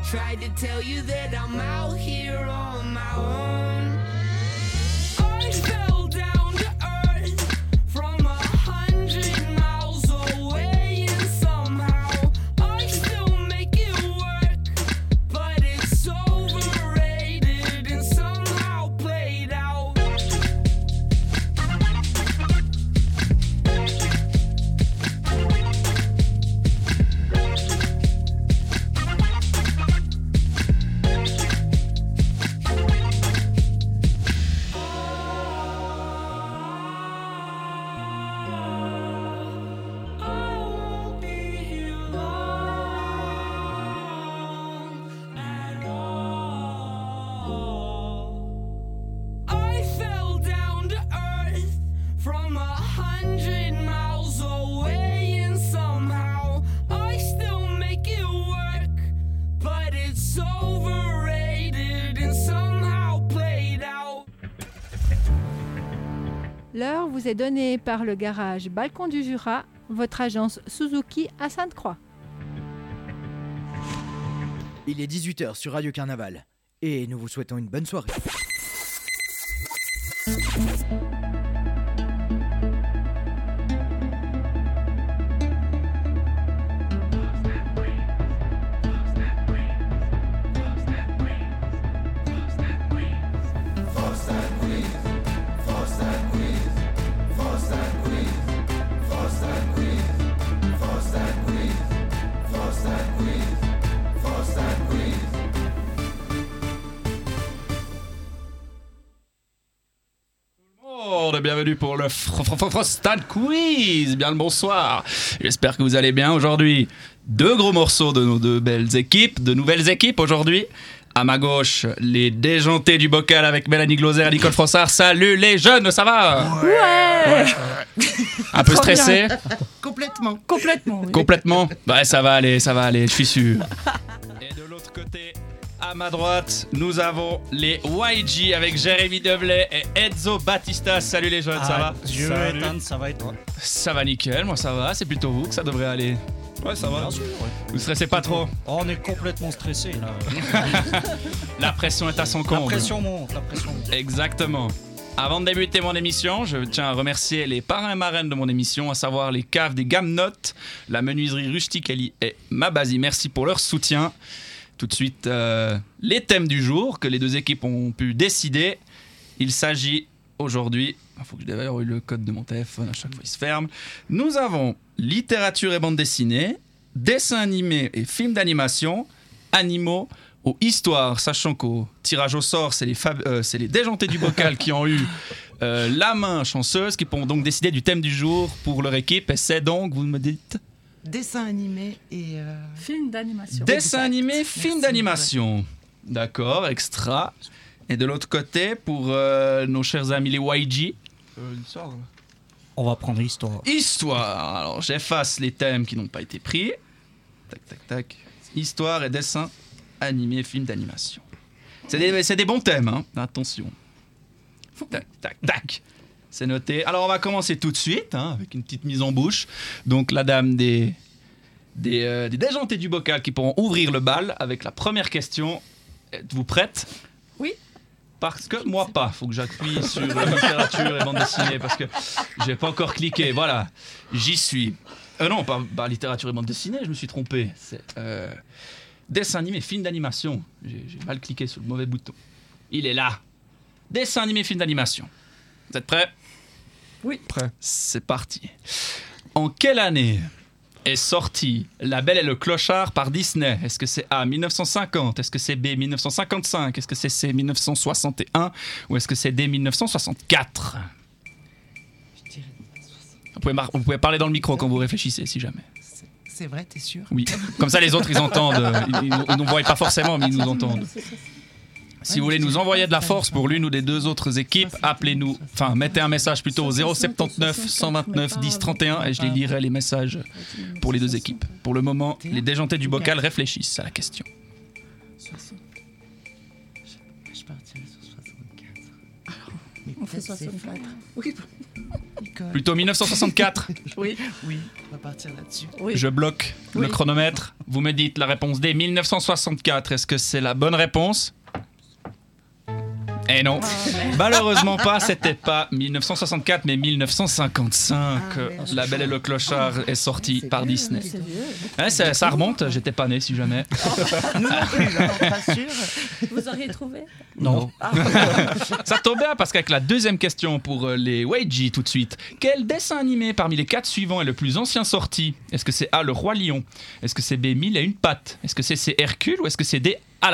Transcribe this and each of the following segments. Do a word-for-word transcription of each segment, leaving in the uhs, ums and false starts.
tried to tell you that I'm out here on my own. I fell down to earth from a hundred miles away, and somehow I still make it work, but it's overrated and somehow played out. I fell down to earth from a hundred miles away, and somehow I still make it work, but it's overrated and somehow played out. L'heure vous est donnée par le garage Balcon du Jura, votre agence Suzuki à Sainte-Croix. Il est dix-huit heures sur Radio Carnaval et nous vous souhaitons une bonne soirée. Bienvenue pour le Fr- Fr- Fr- Frosted Quiz. Bien le bonsoir. J'espère que vous allez bien aujourd'hui. Deux gros morceaux de nos deux belles équipes, de nouvelles équipes aujourd'hui. À ma gauche, les déjantés du bocal avec Mélanie Glauser et Nicole Frossard. Salut les jeunes, ça va ? Ouais, Un peu Trop stressé ? Complètement. Complètement. oui. Complètement ? Bah ça va aller, ça va aller, je suis sûr. Et de l'autre côté, à ma droite, nous avons les Y G avec Jérémy Develay et Enzo Battista. Salut les jeunes, ça va ? Dieu Salut. Ethan, ça va et toi? Ça va nickel, moi ça va, c'est plutôt vous que ça devrait aller. Ouais, ça va. Bien sûr, ouais. Vous stressez pas trop ? Oh, on est complètement stressé là. La pression est à son La comble. pression monte, la pression monte. Exactement. Avant de débuter mon émission, je tiens à remercier les parrains et marraines de mon émission, à savoir les caves des Gammes Notes, la menuiserie Rusticali et Mabazi. Merci pour leur soutien. Tout de suite, euh, les thèmes du jour que les deux équipes ont pu décider. Il s'agit aujourd'hui... Il faut que je d'ailleurs eu le code de mon téléphone, à chaque fois il se ferme. Nous avons littérature et bande dessinée, dessins animés et films d'animation, animaux ou histoire, sachant qu'au tirage au sort, c'est les, fab- euh, c'est les déjantés du bocal qui ont eu euh, la main chanceuse, qui pourront donc décider du thème du jour pour leur équipe. Et c'est donc, vous me dites, Dessin animé et... euh, Film d'animation. dessin animé, Merci. film d'animation. D'accord, extra. Et de l'autre côté, pour euh, nos chers amis les Y G, Euh, l'histoire, là. On va prendre l'histoire. histoire. Alors, j'efface les thèmes qui n'ont pas été pris. Tac, tac, tac. Histoire et dessin animé, film d'animation. C'est des, c'est des bons thèmes, hein. Attention. Tac, tac, tac. C'est noté. Alors, on va commencer tout de suite, hein, avec une petite mise en bouche. Donc, la dame des, des, euh, des déjantés du bocal qui pourront ouvrir le bal avec la première question. Êtes-vous prête ? Oui. Parce que moi pas, faut que j'appuie sur euh, littérature et bande dessinée parce que j'ai pas encore cliqué. Voilà, j'y suis. Euh, non, pas, pas littérature et bande dessinée, je me suis trompé. C'est euh, dessin animé, film d'animation. J'ai, j'ai mal cliqué sur le mauvais bouton. Il est là. Dessin animé, film d'animation. Vous êtes prêts ? Oui. Prêt. C'est parti. En quelle année est sorti La Belle et le Clochard par Disney? Est-ce que c'est A, mille neuf cent cinquante? Est-ce que c'est B, mille neuf cent cinquante-cinq? Est-ce que c'est C, mille neuf cent soixante et un? Ou est-ce que c'est D, mille neuf cent soixante-quatre? je dirais vous pouvez, mar- vous pouvez parler dans le micro quand vous réfléchissez, si jamais. c'est- C'est vrai, t'es sûr? Oui. Comme ça, les autres, ils entendent. euh, Ils, ils, ils nous voient pas forcément, mais ils nous entendent. Si vous voulez nous envoyer de la force pour l'une ou des deux autres équipes, appelez-nous, enfin mettez un message plutôt au zéro soixante-neuf cent vingt-neuf dix trente et un et je les lirai les messages pour les deux équipes. Pour le moment, les déjantés du bocal réfléchissent à la question. soixante. Je partirais sur soixante-quatre. On fait soixante-quatre. Oui, Nicole. Plutôt mille neuf cent soixante-quatre. oui, Oui, on va partir là-dessus. oui. Je bloque le Oui. chronomètre. Vous me dites la réponse D, mille neuf cent soixante-quatre. Est-ce que c'est la bonne réponse ? Eh non, malheureusement pas, c'était pas mille neuf cent soixante-quatre mais mille neuf cent cinquante-cinq. Ah, merde. La Belle et le Clochard est sorti par Disney. C'est vieux. Ouais, ça, ça remonte, j'étais pas né si jamais. Nous non plus, hein, on rassure. Vous auriez trouvé? Non. Ça tombe bien parce qu'avec la deuxième question pour euh, les Weiji tout de suite. Quel dessin animé parmi les quatre suivants est le plus ancien sorti ? Est-ce que c'est A, le Roi Lion ? Est-ce que c'est B, Mille et une pattes ? Est-ce que c'est C, Hercule ou est-ce que c'est D, Aladdin ?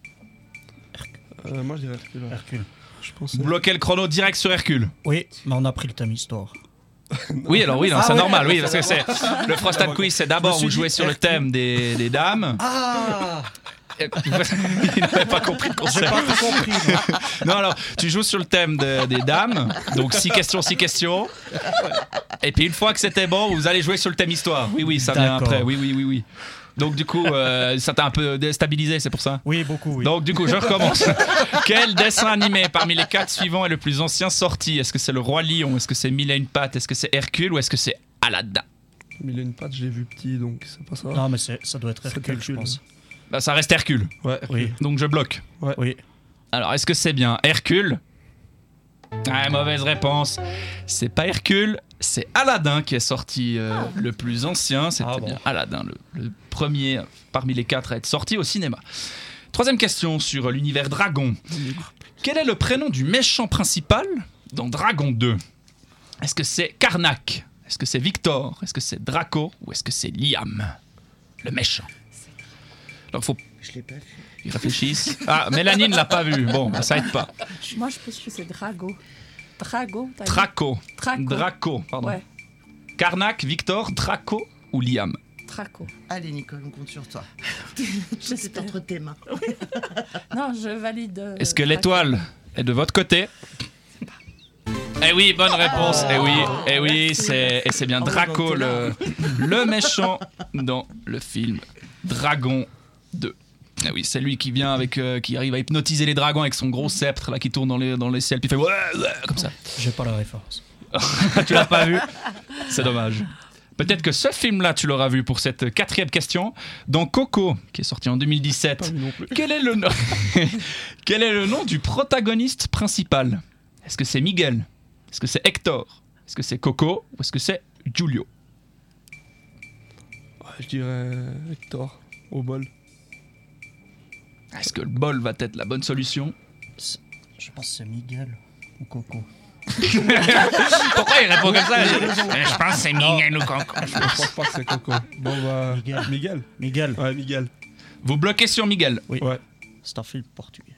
Euh, moi, je dirais Hercule. ouais. Hercule. Je pense. Vous bloquez le chrono direct sur Hercule. Oui, mais on a pris le thème histoire. Oui, alors oui, non, Ah c'est ouais. normal, oui, parce que c'est le Frosted Quiz, c'est d'abord Je me vous suis jouez dit sur le Hercule. thème des, des dames. Ah Il n'avait pas compris le J'ai concept. pas tout compris. moi. Non, alors, tu joues sur le thème de- des dames, donc six questions, six questions. Et puis une fois que c'était bon, vous allez jouer sur le thème histoire. Oui, oui, ça vient D'accord. après. Oui, oui, oui, oui. Donc du coup, euh, ça t'a un peu déstabilisé, c'est pour ça. Oui, beaucoup, oui. Donc du coup, je recommence. Quel dessin animé parmi les quatre suivants est le plus ancien sorti ? Est-ce que c'est le Roi Lion ? Est-ce que c'est Mille et une pattes ? Est-ce que c'est Hercule ou est-ce que c'est Aladdin ? Mille et une pattes, je l'ai vu petit, donc c'est pas ça. Non, mais c'est- ça doit être C'est Hercule, je Hercule. pense. Bah, ça reste Hercule. Ouais, Oui, Donc je bloque. oui. Alors, est-ce que c'est bien Hercule ? Ah, mauvaise réponse. C'est pas Hercule, c'est Aladdin qui est sorti euh, le plus ancien. C'était Ah bon. bien Aladdin, le, le premier parmi les quatre à être sorti au cinéma. Troisième question sur l'univers Dragon. Quel est le prénom du méchant principal dans Dragon deux ? Est-ce que c'est Karnak ? Est-ce que c'est Victor ? Est-ce que c'est Draco ? Ou est-ce que c'est Liam ? Le méchant. Alors, faut Je l'ai pas vu. qu'ils réfléchissent. Ah, Mélanie ne l'a pas vu. Bon, bah, ça aide pas. Moi, je pense que c'est Drago. Drago, t'as dit? Draco. Draco. Draco, pardon. Ouais, Karnak, Victor, Draco ou Liam ? Draco. Allez, Nicole, on compte sur toi. C'est J'espère. entre tes mains. Non, je valide. euh, Est-ce que Draco. l'étoile est de votre côté ? Eh oui, bonne réponse. Eh oui, eh oui, c'est et c'est bien Oh, Draco, donc t'es là. le, le méchant dans le film Dragon deux. Eh oui, c'est lui qui vient avec, euh, qui arrive à hypnotiser les dragons avec son gros sceptre là qui tourne dans les dans les ciels puis il fait ouais, ouais comme ça. J'ai pas la référence. Tu l'as pas vu ? C'est dommage. Peut-être que ce film-là, tu l'auras vu pour cette quatrième question. Dans Coco, qui est sorti en deux mille dix-sept, Pas vu non plus. quel est le nom Quel est le nom du protagoniste principal ? Est-ce que c'est Miguel ? Est-ce que c'est Hector ? Est-ce que c'est Coco ? Ou est-ce que c'est Giulio ? Ouais, je dirais Hector, au bol. Est-ce que le bol va être la bonne solution ? C'est- Je pense que c'est Miguel ou Coco. Pourquoi il répond comme ça ? Je pense que c'est Miguel ou Coco. Je pense pas que c'est Coco. Bon bah. Miguel. Miguel Miguel, Ouais, Miguel. Vous bloquez sur Miguel. oui. Ouais. C'est un film portugais.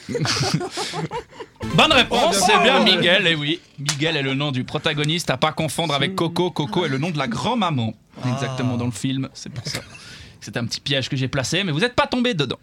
Bonne réponse, Oh, bien c'est sûr. bien Miguel, et oui. Miguel est le nom du protagoniste, à pas confondre avec Coco. Coco est le nom de la grand-maman. Ah. Exactement, dans le film, c'est pour ça. C'est un petit piège que j'ai placé, mais vous n'êtes pas tombé dedans.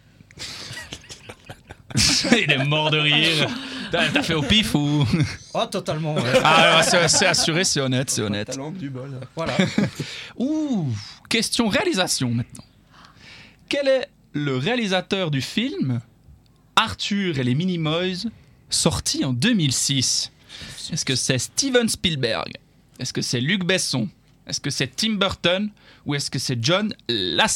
Il est mort de rire. T'as t'as fait au pif ou... Oh, totalement, ouais. Ah, ouais, c'est c'est assuré, c'est honnête, c'est honnête. Ta langue du bol. Voilà. Ouh, question réalisation maintenant. Quel est le réalisateur du film Arthur et les Minimoys, sorti en deux mille six ? Est-ce que c'est Steven Spielberg ? Est-ce que c'est Luc Besson ? Est-ce que c'est Tim Burton ? Ou est-ce que c'est John Lasseter ?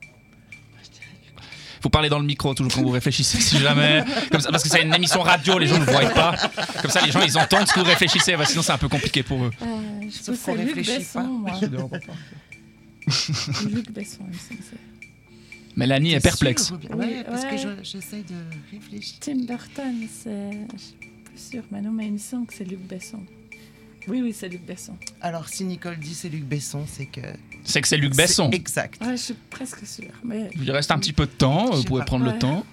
Faut parler dans le micro toujours quand vous réfléchissez, si jamais. Comme ça, parce que c'est une émission radio, les gens ne le voient pas. Comme ça, les gens, ils entendent ce que vous réfléchissez. Bah, sinon, c'est un peu compliqué pour eux. Euh, je pense Sauf que qu'on c'est Luc réfléchit Besson, pas. moi. Je dirais pas pas. Luc Besson, il me semble que c'est. Mélanie est T'es perplexe. sûr, Ruby Oui, Ouais, parce ouais. que je- j'essaie de réfléchir. Tim Burton, c'est. Je suis plus sûre, mais non, mais il me semble que c'est Luc Besson. Oui, oui, c'est Luc Besson. Alors, si Nicole dit c'est Luc Besson, c'est que. C'est que c'est Luc Besson. C'est exact. Ouais, je suis presque sûre. Mais. Il reste un petit peu de temps, Je vous sais pouvez pas. prendre le Ouais. temps.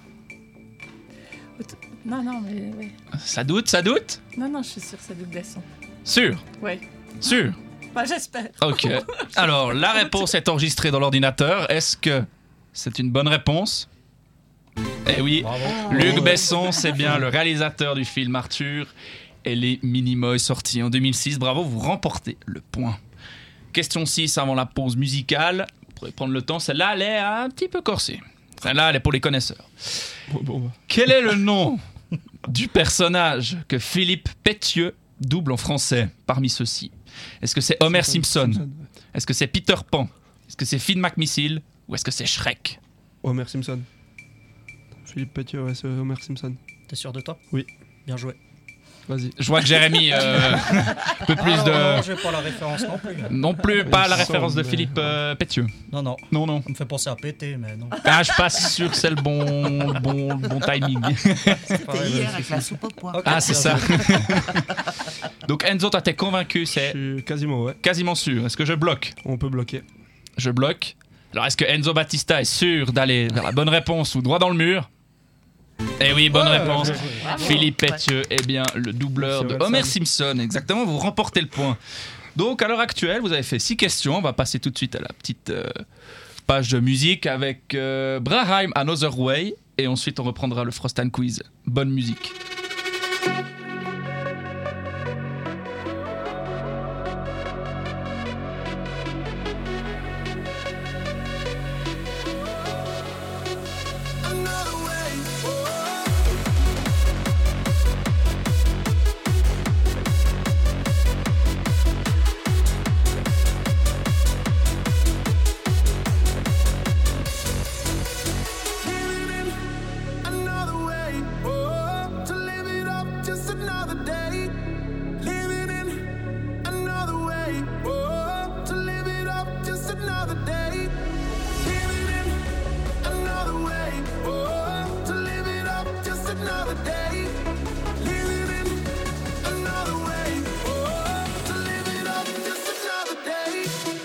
Non, non, mais. Ouais. Ça doute, ça doute ? Non, non, je suis sûre que c'est Luc Besson. Sûr, Ouais. sûr. Bah, j'espère. Ok. Alors, la réponse est enregistrée dans l'ordinateur. Est-ce que c'est une bonne réponse ? Eh oui, Bravo. Luc Besson, c'est bien le réalisateur du film Arthur et les Minimoys, sorti en deux mille six. Bravo, vous remportez le point. Question six avant la pause musicale. Vous pourrez prendre le temps. Celle-là, elle est un petit peu corsée. Celle-là, elle est pour les connaisseurs. Bon, bon, bah. Quel est le nom du personnage que Philippe Pétieux double en français parmi ceux-ci? Est-ce que c'est Homer Simpson? Est-ce que c'est Peter Pan? Est-ce que c'est Finn McMissile? Ou est-ce que c'est Shrek? Homer Simpson. Philippe Pétieux, ouais, c'est Homer Simpson. T'es sûr de toi? Oui. Bien joué. Vas-y. Je vois que Jérémy euh, un peu plus Ah, de... non, non, j'ai pas la référence non plus. Non plus, pas la Il référence de semble, Philippe euh, Pétieux. Non, non. Non, non. Ça me fait penser à péter, mais non. Ah, je suis pas sûr que c'est le bon, le bon, le bon timing. C'était hier avec la soupe au pois. Ok, Ah, c'est bien ça. joué. Donc Enzo, toi t'es convaincu, Je c'est suis quasiment, ouais. quasiment sûr. Est-ce que je bloque? On peut bloquer. Je bloque. Alors est-ce que Enzo Battista est sûr d'aller vers la bonne réponse ou droit dans le mur? Eh oui, bonne Ouais, réponse. bien joué. Philippe Pétieux est bien le doubleur Monsieur de Homer Wilson. Simpson. Exactement, vous remportez le point. Donc à l'heure actuelle, vous avez fait six questions. On va passer tout de suite à la petite euh, page de musique avec euh, Braheim Another Way. Et ensuite, on reprendra le Frost and Quiz. Bonne musique. Another way, oh, to live it up just another day. Living in another way, oh, to live it up just another day. Living in another way, oh, to live it up just another day. Living in another way, oh, to live it up just another day.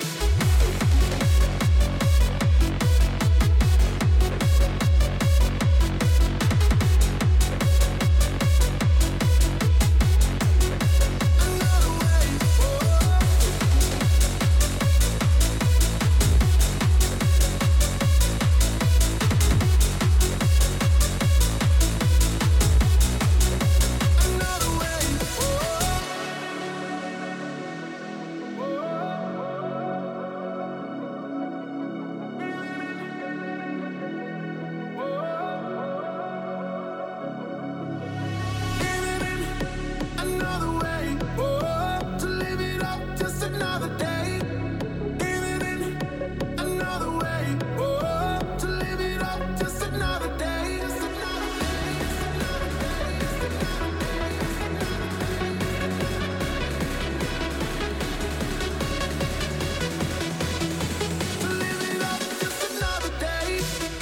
Another way, oh, to live it up just another day. Living in another way, oh, to live it up just another day. Just another day, just another day, just another day. To live it up just another day.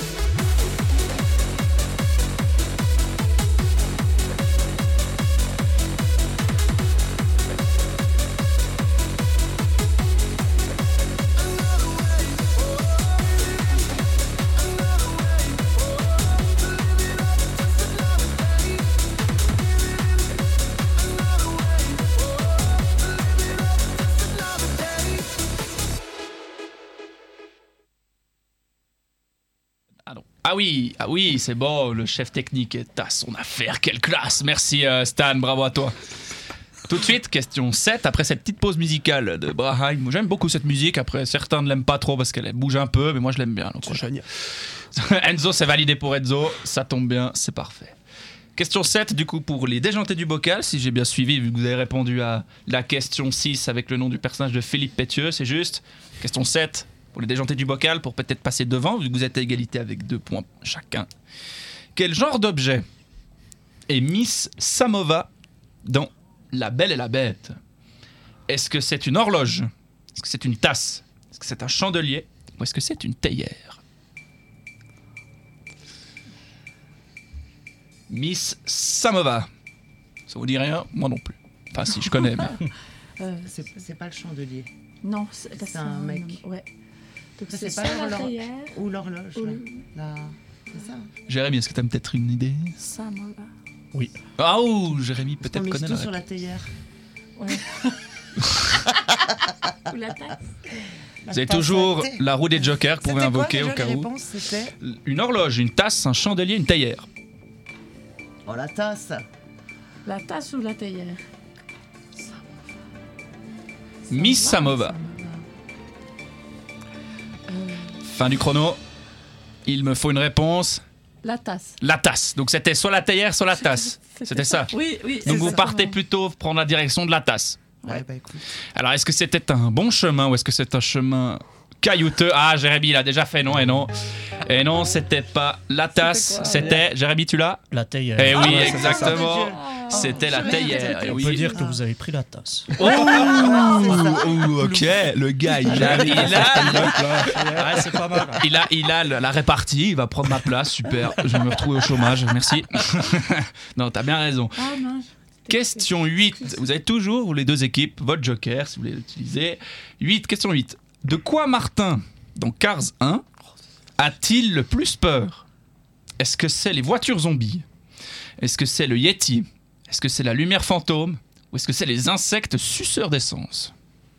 Ah non. Ah oui, ah oui, c'est bon, le chef technique est à son affaire. Quelle classe. Merci euh, Stan, bravo à toi. Tout de suite, question sept, après cette petite pause musicale de Braheim. J'aime beaucoup cette musique, après certains ne l'aiment pas trop parce qu'elle bouge un peu, mais moi je l'aime bien. Donc, C'est génial. Enzo, c'est validé pour Enzo, ça tombe bien, c'est parfait. Question sept, du coup, pour les déjantés du bocal, si j'ai bien suivi, vu que vous avez répondu à la question six avec le nom du personnage de Philippe Pétieux, c'est juste. Question sept, pour les déjantés du bocal, pour peut-être passer devant, vu que vous êtes à égalité avec deux points chacun. Quel genre d'objet est Miss Samova dans La Belle et la Bête? Est-ce que c'est une horloge? Est-ce que c'est une tasse? Est-ce que c'est un chandelier? Ou est-ce que c'est une théière? Miss Samova. Ça vous dit rien? Moi non plus. Enfin si, je connais. Mais... Euh, C'est c'est pas le chandelier. non, c'est C'est un mec. Ouais. Donc Ça, c'est c'est pas soit la l'horloge. théière Ou l'horloge, ou là. le- La- C'est ça. Jérémy, est-ce que tu as peut-être une idée? Samova. Ah oh, Jérémy Parce qu'on peut-être mise connaît tout la sur réponse. la théière. Ouais. Ou la tasse. Vous avez toujours la roue des jokers que vous pouvez invoquer au cas où. réponse, c'était Une horloge, une tasse, un chandelier, une théière. Oh, la tasse. La tasse ou la théière? Miss Samova. Euh, Fin du chrono. Il me faut une réponse. La tasse. La tasse. Donc c'était soit la théière, soit la tasse. C'était ça. Oui, oui. Donc vous exactement. partez plutôt prendre la direction de la tasse. Ouais, bah écoute. Alors est-ce que c'était un bon chemin ou est-ce que c'est un chemin caillouteux? Ah, Jérémy, il a déjà fait non et non. Et non, c'était pas la tasse. quoi, C'était, Jérémy, tu l'as? La théière. Eh oui, Ouais, c'est ça. exactement. Ah. C'était la théière. eh On oui. peut dire que vous avez pris la tasse. Oh, oh, ok, le gars, il a, il a, Ouais, c'est pas mal. il a, il a la répartie, il va prendre ma place, super. Je vais me retrouver au chômage, merci. Non, t'as bien raison. Ah, mince. Question huit. Vous avez toujours, vous les deux équipes, votre joker, si vous voulez l'utiliser. huit, question huit. De quoi Martin, dans Cars un, a-t-il le plus peur? Est-ce que c'est les voitures zombies? Est-ce que c'est le Yeti? Est-ce que c'est la lumière fantôme? Ou est-ce que c'est les insectes suceurs d'essence?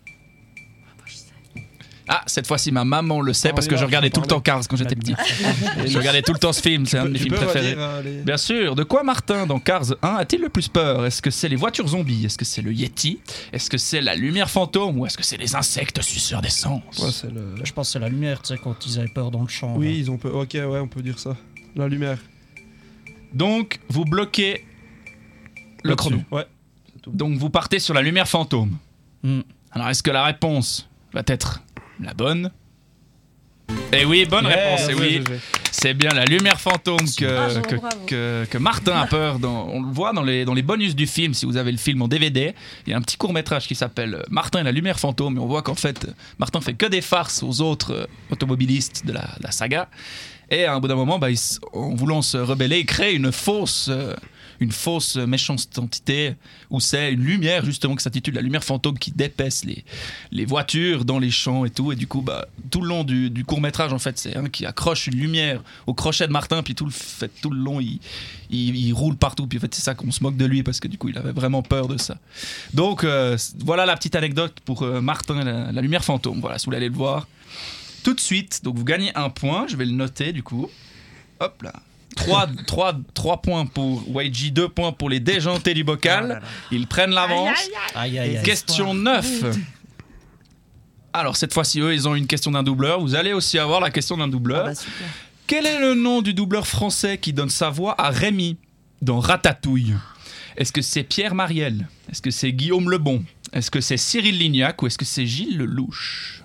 Ah, cette fois-ci, ma maman le sait Ah, parce on y que va, je regardais faut tout le temps parler. Cars quand j'étais petit. Je regardais tout le temps ce film, c'est un de mes Tu films peux préférés. redire, euh, les- Bien sûr. De quoi Martin, dans Cars un, a-t-il le plus peur? Est-ce que c'est les voitures zombies? Est-ce que c'est le Yeti? Est-ce que c'est la lumière fantôme? Ou est-ce que c'est les insectes suceurs d'essence? Ouais, c'est le... Je pense que c'est la lumière, tu sais, quand ils avaient peur dans le champ. Oui, ils ont peur. Ok, ouais, on peut dire ça. La lumière. Donc, vous bloquez le Là-dessus. chrono. Ouais. Donc, vous partez sur la lumière fantôme. Hmm. Alors, est-ce que la réponse va être la bonne? Eh oui, bonne Yeah, réponse, eh ouais, oui. ouais, ouais. C'est bien la lumière fantôme que, Bravo, que, bravo. que, que Martin a peur. Dans, on le voit dans les, dans les bonus du film, si vous avez le film en D V D. Il y a un petit court-métrage qui s'appelle Martin et la lumière fantôme. Et on voit qu'en fait, Martin fait que des farces aux autres euh, automobilistes de la, de la saga. Et à un bout d'un moment, bah, il s- en voulant se rebeller, il crée une fausse, euh, une fausse méchante entité où c'est une lumière justement qui s'intitule la lumière fantôme qui dépaisse les, les voitures dans les champs et tout. Et du coup, bah, tout le long du, du court-métrage, en fait, c'est un qui accroche une lumière au crochet de Martin, puis tout le, fait, tout le long, il, il, il roule partout. Puis en fait, c'est ça qu'on se moque de lui parce que du coup, il avait vraiment peur de ça. Donc, euh, voilà la petite anecdote pour euh, Martin, la, la lumière fantôme. Voilà, si vous voulez aller le voir. Tout de suite, donc vous gagnez un point, je vais le noter du coup. Hop là. trois points pour Waiji, deux points pour les déjantés du bocal. Oh là là. Ils prennent l'avance. Aïe, aïe, aïe. Question neuf. Alors cette fois-ci, eux, ils ont une question d'un doubleur. Vous allez aussi avoir la question d'un Ah doubleur. bah super. Quel est le nom du doubleur français qui donne sa voix à Rémi dans Ratatouille? Est-ce que c'est Pierre Mariel? Est-ce que c'est Guillaume Lebon? Est-ce que c'est Cyril Lignac? Ou est-ce que c'est Gilles Lelouch?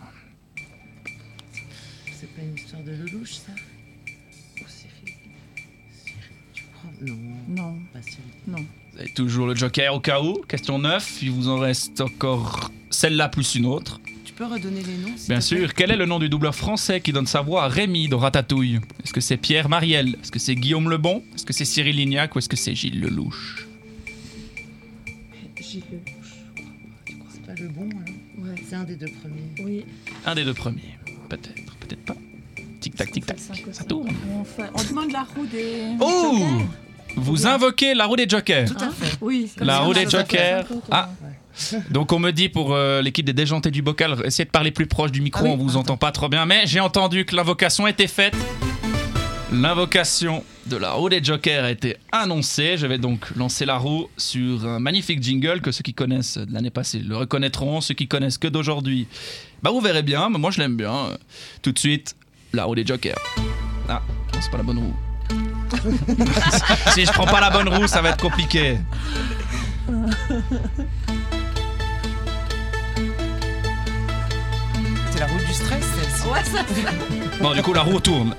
C'est pas une histoire de Lelouch, ça? Oh, c'est fait. Tu crois? Non. Non, Pas Cyril. non. Vous avez toujours le joker au cas où. Question neuf. Il vous en reste encore celle-là plus une autre. Tu peux redonner les noms? s'il Bien te plaît? sûr. Quel est le nom du doubleur français qui donne sa voix à Rémi dans Ratatouille? Est-ce que c'est Pierre Mariel? Est-ce que c'est Guillaume Lebon? Est-ce que c'est Cyril Lignac? Ou est-ce que c'est Gilles Lelouch? Gilles Lelouch. C'est pas le bon, alors? Ouais. C'est un des deux premiers. Oui. Un des deux premiers. Peut-être, peut-être pas. Tic-tac, tic-tac. Ça tourne. On, fait- on demande la roue des. Oh! Jokers. Vous invoquez la roue des jokers. Tout à fait. Oui. comme La ça, roue on des a jokers. fait un peu, Ah. Donc on me dit pour euh, l'équipe des déjantés du bocal, essayez de parler plus proche du micro, Ah oui, on vous attends. entend pas trop bien, mais j'ai entendu que l'invocation était faite. L'invocation de la roue des jokers a été annoncée. Je vais donc lancer la roue sur un magnifique jingle que ceux qui connaissent de l'année passée le reconnaîtront, ceux qui connaissent que d'aujourd'hui, bah vous verrez bien, mais moi je l'aime bien. Tout de suite, la roue des jokers. Ah, non, c'est pas la bonne roue. Si je prends pas la bonne roue, ça va être compliqué. C'est la roue du stress, celle-ci. Ouais, ça. Bon, du coup, la roue tourne.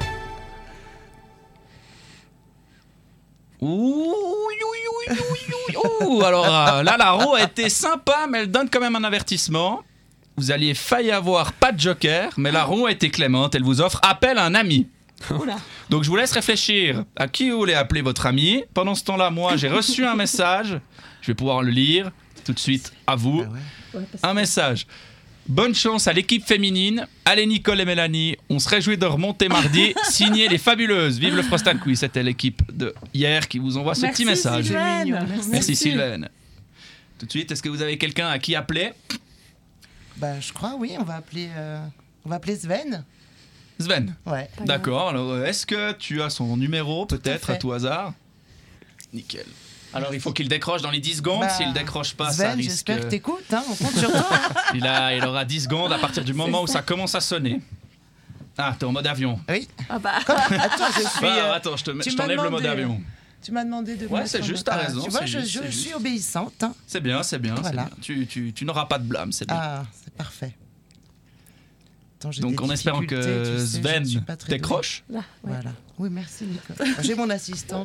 Ouh, ouh, ouh, ouh, ouh. Alors euh, là, la roue a été sympa, mais elle donne quand même un avertissement. Vous alliez failli avoir pas de joker, mais la roue a été clémente. Elle vous offre appel à un ami. Oula. Donc je vous laisse réfléchir à qui vous voulez appeler votre ami. Pendant ce temps-là, moi, j'ai reçu un message. Je vais pouvoir le lire tout de suite à vous. Ah ouais. Ouais, parce Un que- message. Bonne chance à l'équipe féminine. Allez Nicole et Mélanie, on se réjouit de remonter mardi. Signé les fabuleuses. Vive le Frost and Quiz. C'était l'équipe de hier qui vous envoie ce Merci, petit message. Sylvaine. Mignon, Merci, Merci. Sylvaine. Tout de suite, est-ce que vous avez quelqu'un à qui appeler? Bah, je crois, oui, on va appeler, euh, on va appeler Sven. Sven. Ouais. Pas D'accord. Alors, euh, est-ce que tu as son numéro peut-être à, fait. tout hasard? Nickel. Alors, il faut qu'il décroche dans les dix secondes. Bah, S'il décroche pas, ça Sven, risque. j'espère que t'écoutes, hein, on compte sur toi. Il, a, il aura dix secondes à partir du moment où ça commence à sonner. Ah, t'es en mode avion. Oui. Ah bah. Attends, je suis. Ah, euh, attends, je te- tu je m'as t'enlève le mode demandé. avion. Tu m'as demandé de. me Ouais, mettre c'est en juste, mode- t'as Ah, raison, Tu vois, c'est je, juste, je c'est suis juste. obéissante. Hein. C'est bien, c'est bien, Voilà. c'est bien. Tu, tu, tu n'auras pas de blâme, c'est bien. Ah, c'est parfait. Attends, j'ai Donc des en espérant que difficultés, tu sais, je ne Sven suis pas très douée. décroche. Là, ouais. Voilà. Oui, merci Nicolas. J'ai mon assistante.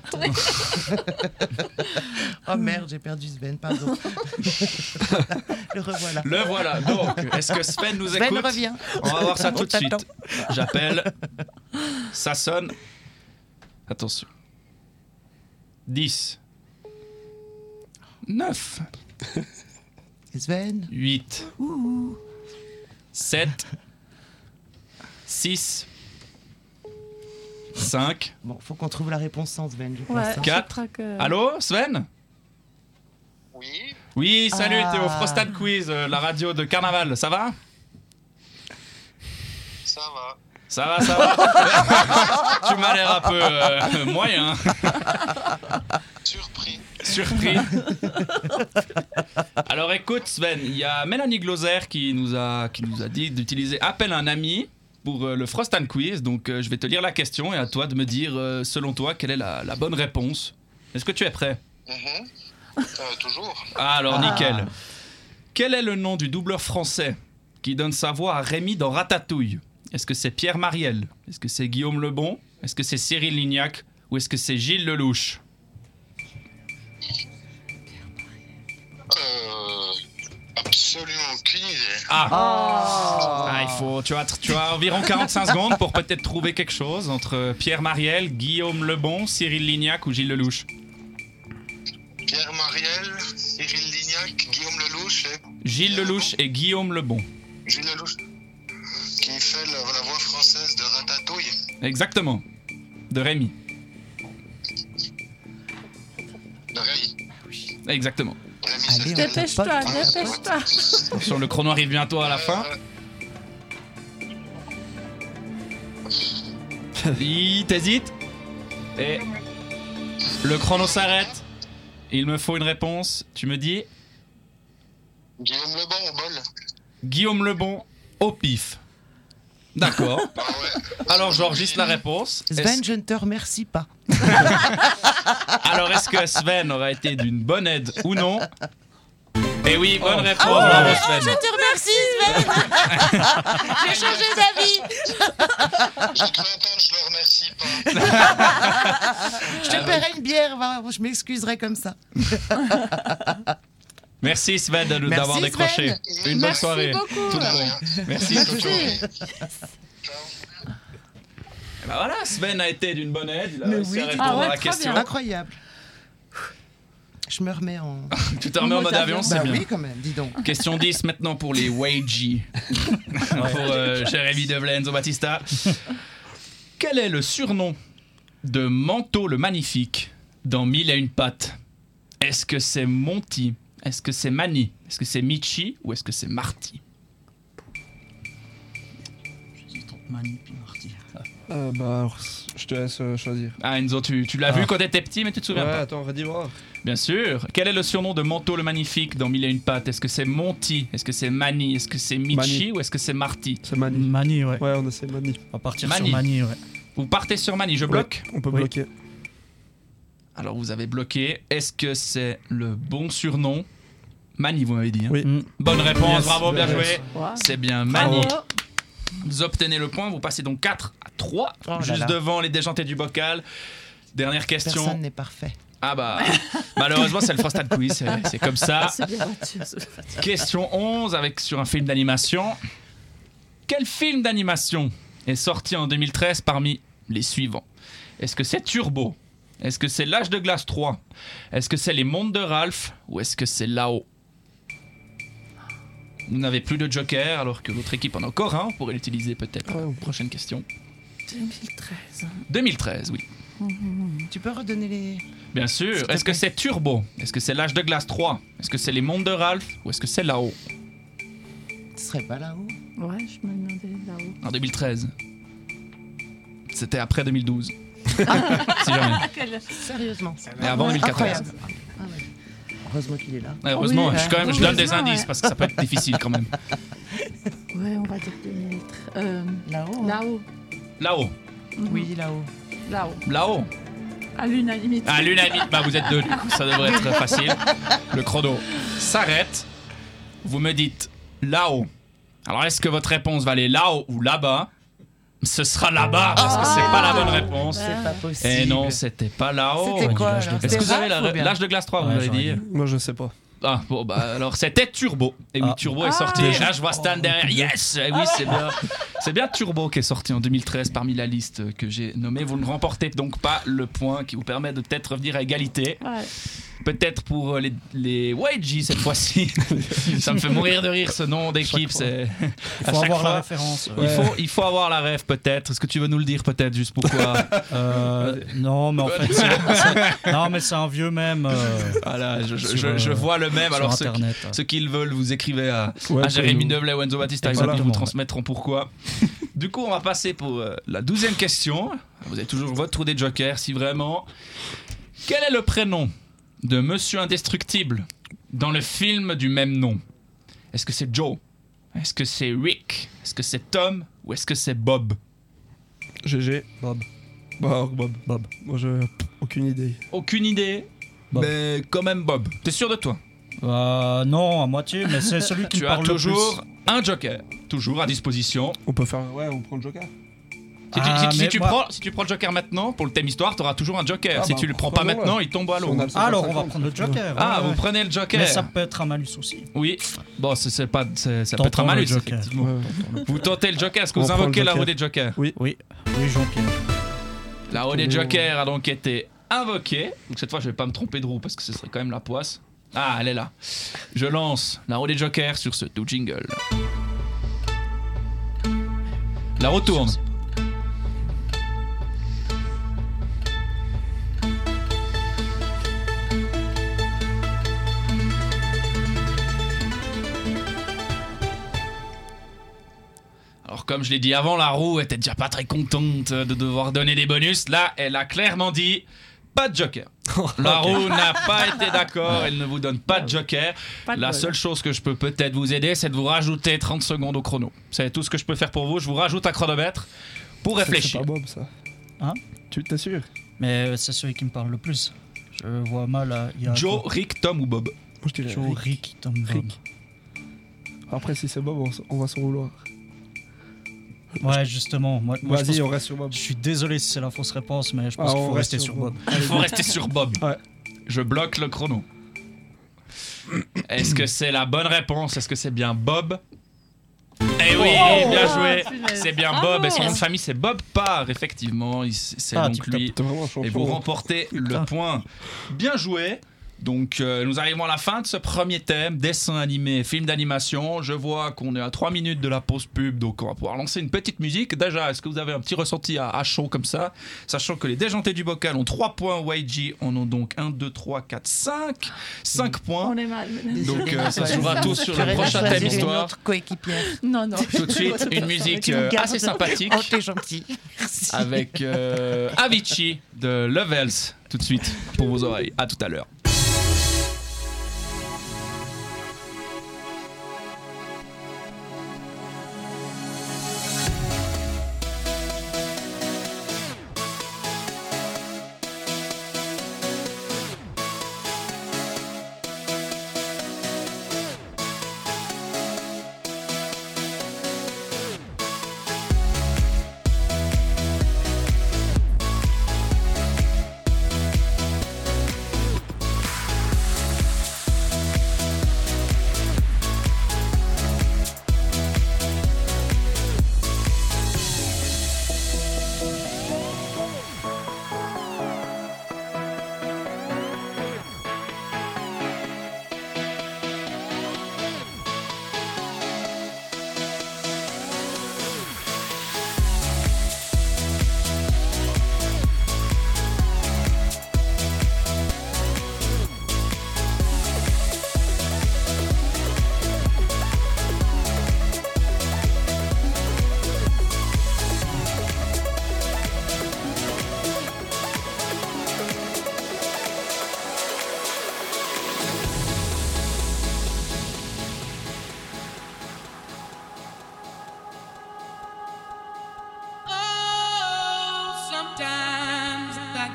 Oh merde, j'ai perdu Sven, pardon. Le revoilà. Le voilà. Donc, est-ce que Sven nous Sven écoute? revient. On va voir ça tout de On suite. t'attend. J'appelle. Ça sonne. Attention. dix. neuf. Sven. huit. Ouh. sept. six. cinq. Bon, faut qu'on trouve la réponse sans Sven, je pense. Ouais, hein. je Quatre. crois que... Allô, Sven? Oui, Oui, salut, Ah. t'es au Frosted Quiz, euh, la radio de Carnaval. Ça va? ça va. Ça va, ça va. Tu m'as l'air un peu euh, moyen. Surpris. Surpris. Alors écoute Sven, il y a Mélanie Gloser qui nous a, qui nous a dit d'utiliser Appelle un ami pour euh, le Frost and Quiz. Donc euh, je vais te lire la question et à toi de me dire euh, selon toi quelle est la, la bonne réponse. Est-ce que tu es prêt? Mhm. Euh, toujours. Ah alors Ah. nickel. Quel est le nom du doubleur français qui donne sa voix à Rémi dans Ratatouille? Est-ce que c'est Pierre Mariel? Est-ce que c'est Guillaume Lebon? Est-ce que c'est Cyril Lignac? Ou est-ce que c'est Gilles Lelouch? Euh, absolument aucune idée. Ah, Oh. Ah, il faut, tu as, tu as environ quarante-cinq secondes pour peut-être trouver quelque chose entre Pierre Mariel, Guillaume Lebon, Cyril Lignac ou Gilles Lelouch. Pierre Mariel, Cyril Lignac, Guillaume Lelouch et Gilles Lelouch et Guillaume Lebon. Gilles Lelouch. Qui fait la, la voix française de Ratatouille. Exactement. De Rémi. De Ray. Exactement. Rémi, Allez, c'est on fait. Dépêche-toi, tapote, on dépêche-toi. Attention, le chrono arrive bientôt à la fin. Euh, Il t'hésite. Et le chrono s'arrête. Il me faut une réponse. Tu me dis Guillaume Lebon, au bol. Guillaume Lebon au pif. D'accord. Ah ouais. Alors j'enregistre la réponse. Sven, Est-ce- je ne te remercie pas. Alors est-ce que Sven aurait été d'une bonne aide ou non? Eh oui, bonne réponse, Ah bravo ouais, Sven. je te remercie, Sven. J'ai changé d'avis. J'ai cru entendre, je le remercie pas. Je te paierai une bière, va, je m'excuserai comme ça. Merci Sven de- Merci, d'avoir Sven. décroché. Une bonne Merci soirée. beaucoup. Tout le monde. Merci. Merci. Toto. Et ben voilà, Sven a été d'une bonne aide. Il a Mais réussi oui, à dis répondre donc. à Ah la ouais, très question. bien. Incroyable. Je me remets en. Tu te remets en mode avion, c'est Bah bien. oui, quand même, dis donc. Question dix maintenant pour les Weiji. Pour euh, Jérémy de Vlenzo Batista. Quel est le surnom de Manteau le Magnifique dans Mille et une pattes? Est-ce que c'est Monty? Est-ce que c'est Manny? Est-ce que c'est Michi? Ou est-ce que c'est Marty? J'hésite entre Mani puis Marty. Euh, bah, alors, je te laisse euh, choisir. Ah Enzo, tu, tu l'as Ah. vu quand t'étais petit mais tu te souviens Ouais, pas? attends, redis voir. Bien sûr. Quel est le surnom de Manteau le Magnifique dans Mille et une pattes? Est-ce que c'est Monty? Est-ce que c'est Manny? Est-ce que c'est Michi? Manny. Ou est-ce que c'est Marty? C'est Mani. Mani, ouais. Ouais, on essaie Mani. On va partir Mani. sur Mani, ouais. Vous partez sur Manny, je bloque. On peut Oui. bloquer. Alors vous avez bloqué. Est-ce que c'est le bon surnom? Manny, vous m'avez dit. hein. Oui. Mm. Bonne réponse, Yes. bravo, bien Yes. joué. Wow. C'est bien Bravo. Manny. Vous obtenez le point, vous passez donc quatre à trois, Oh là juste là. devant les déjantés du bocal. Dernière question. Personne n'est parfait. Ah bah, malheureusement, c'est le Frosted Quiz, c'est- c'est comme ça. C'est bien battu. c'est- Question onze, avec, sur un film d'animation. Quel film d'animation est sorti en deux mille treize parmi les suivants? Est-ce que c'est Turbo? Est-ce que c'est L'Âge de Glace trois? Est-ce que c'est Les Mondes de Ralph? Ou est-ce que c'est Là-haut? Vous n'avez plus de joker, alors que l'autre équipe en a encore un. Vous pourrez l'utiliser peut-être. Ah, ok. Prochaine question. deux mille treize. deux mille treize, oui. Tu peux redonner les. Bien S'il sûr. te Est-ce que plaît. c'est Turbo? Est-ce que c'est L'Âge de Glace trois? Est-ce que c'est Les Mondes de Ralph? Ou est-ce que c'est Là-haut? Ce serait pas là-haut. Ouais, je me demandais là-haut. En deux mille treize. C'était après deux mille douze. Si jamais. Sérieusement. Et avant deux mille quatorze. Incroyable. Ah ouais. Heureusement qu'il est là. Ouais, heureusement, Oui, je, suis quand même, je donne des heureusement, indices ouais. parce que ça peut être difficile quand même. Ouais, on va dire deux mille treize. Euh, Là-haut. hein. là-haut. Là-haut. Oui, là-haut. Là-haut. Là-haut. À l'unanimité. À l'unanimité, bah vous êtes deux, du coup, ça devrait être facile. Le chrono s'arrête. Vous me dites là-haut. Alors, est-ce que votre réponse va aller là-haut ou là-bas? Ce sera là-bas, parce que c'est pas la bonne réponse. C'est pas possible. Et non, c'était pas là-haut. C'était quoi, l'âge de alors Est-ce que vous C'était avez la Raph ou ré- bien l'âge de glace trois, vous Ouais, m'avez j'aurais dit? dit. Moi, je sais pas. Ah, bon, bah alors c'était Turbo. Et oui, Ah. Turbo est sorti. Et là, je vois Stan derrière. Yes! Et oui, c'est bien. C'est bien Turbo qui est sorti en deux mille treize parmi la liste que j'ai nommée. Vous ne remportez donc pas le point qui vous permet de peut-être revenir à égalité. Ouais. Peut-être pour les, les Y G cette fois-ci. Ça me fait mourir de rire ce nom d'équipe. C'est... Il à faut chaque avoir fois, la référence. Il, faut, il faut avoir la rêve peut-être. Est-ce que tu veux nous le dire peut-être juste pourquoi? Euh, non, mais en fait, c'est, c'est- non, mais c'est un vieux même. Euh, Voilà, je, je, sur, je, euh, je vois le même. sur Alors ceux qui, Internet. ceux qui le veulent, vous écrivez à, Ouais, à Jérémy nous- Develay ou Enzo Battista. Ils Exactement. vous transmettront pourquoi. Du coup, on va passer pour euh, la douzième question. Vous avez toujours votre trou des jokers, si vraiment. Quel est le prénom de Monsieur Indestructible dans le film du même nom? Est-ce que c'est Joe? Est-ce que c'est Rick? Est-ce que c'est Tom? Ou est-ce que c'est Bob? G G. Bob. Bah, Bob. Bob. Moi, j'ai aucune idée. Aucune idée, Bob. mais quand même Bob. T'es sûr de toi? Euh, non, à moitié, mais c'est celui qui Tu me as parle toujours le plus. un joker, toujours à disposition. On peut faire. Ouais, on prend le Joker. Si, tu, Ah, si- si mais tu moi- prends, si tu prends le joker maintenant, pour le thème histoire, tu auras toujours un joker. Ah si bah, tu le prends pas prenons-le. maintenant, il tombe à l'eau. On a le Ah, alors on va cinquante, prendre le Joker. Ah, ouais, vous ouais. prenez le joker. Mais ça peut être un malus aussi. Oui. Bon, c'est, c'est pas, c'est- ça peut être un Tentons le malus, joker. effectivement. Ouais. Vous tentez le joker. Est-ce que On vous prend le invoquez la joker. roue des jokers? Oui, oui, Jean-Pierre. La roue des Tournez au- jokers a donc été invoquée. Donc cette fois, je vais pas me tromper de roue parce que ce serait quand même la poisse. Ah, elle est là. Je lance la roue des jokers sur ce doux jingle. La roue tourne. Alors comme je l'ai dit avant, la roue était déjà pas très contente de devoir donner des bonus. Là, elle a clairement dit pas de joker. La roue n'a pas été d'accord, elle ne vous donne pas de joker. Pas de La bol. seule chose que je peux peut-être vous aider, c'est de vous rajouter trente secondes au chrono. C'est tout ce que je peux faire pour vous. Je vous rajoute un chronomètre pour C'est- réfléchir. C'est pas Bob, ça. Hein? Tu t'assures? Mais c'est celui qui me parle le plus. Je vois mal. là, il y a Joe, Rick, Tom ou Bob? Moi, je dirais. Joe, Rick. Rick, Tom, Bob. Rick. Après, si c'est Bob, on, s- on va s'en vouloir. Ouais, justement. Moi, moi, je, Vas-y, pense- on reste sur Bob. je suis désolé si c'est la fausse réponse, mais je pense Ah, qu'il on faut reste rester sur Bob. Il faut rester sur Bob. Ouais. Je bloque le chrono. Est-ce que c'est la bonne réponse? Est-ce que c'est bien Bob? Eh oui, Oh, bien joué. punaise. C'est bien Bravo. Bob. Et son nom de famille, c'est Bob Parr, effectivement. Il- C'est Ah, donc tip-top. lui. T'es vraiment un champion. Et vous remportez le point. Bien joué. Donc euh, nous arrivons à la fin de ce premier thème, dessin animé, film d'animation. Je vois qu'on est à trois minutes de la pause pub, donc on va pouvoir lancer une petite musique. Déjà, est-ce que vous avez un petit ressenti à, à chaud comme ça? Sachant que les déjantés du bocal ont trois points, Y G en ont donc un, deux, trois, quatre, cinq. cinq points. On est mal. Donc euh, ça se jouera tous sur le J'aurais dû prochain choisir thème une histoire. autre coéquipière. Non, non. Tout de suite, une musique Tu me euh, gardes. assez sympathique Oh, t'es gentil. Merci. avec euh, Avicii de Levels. Tout de suite pour vos oreilles. À tout à l'heure.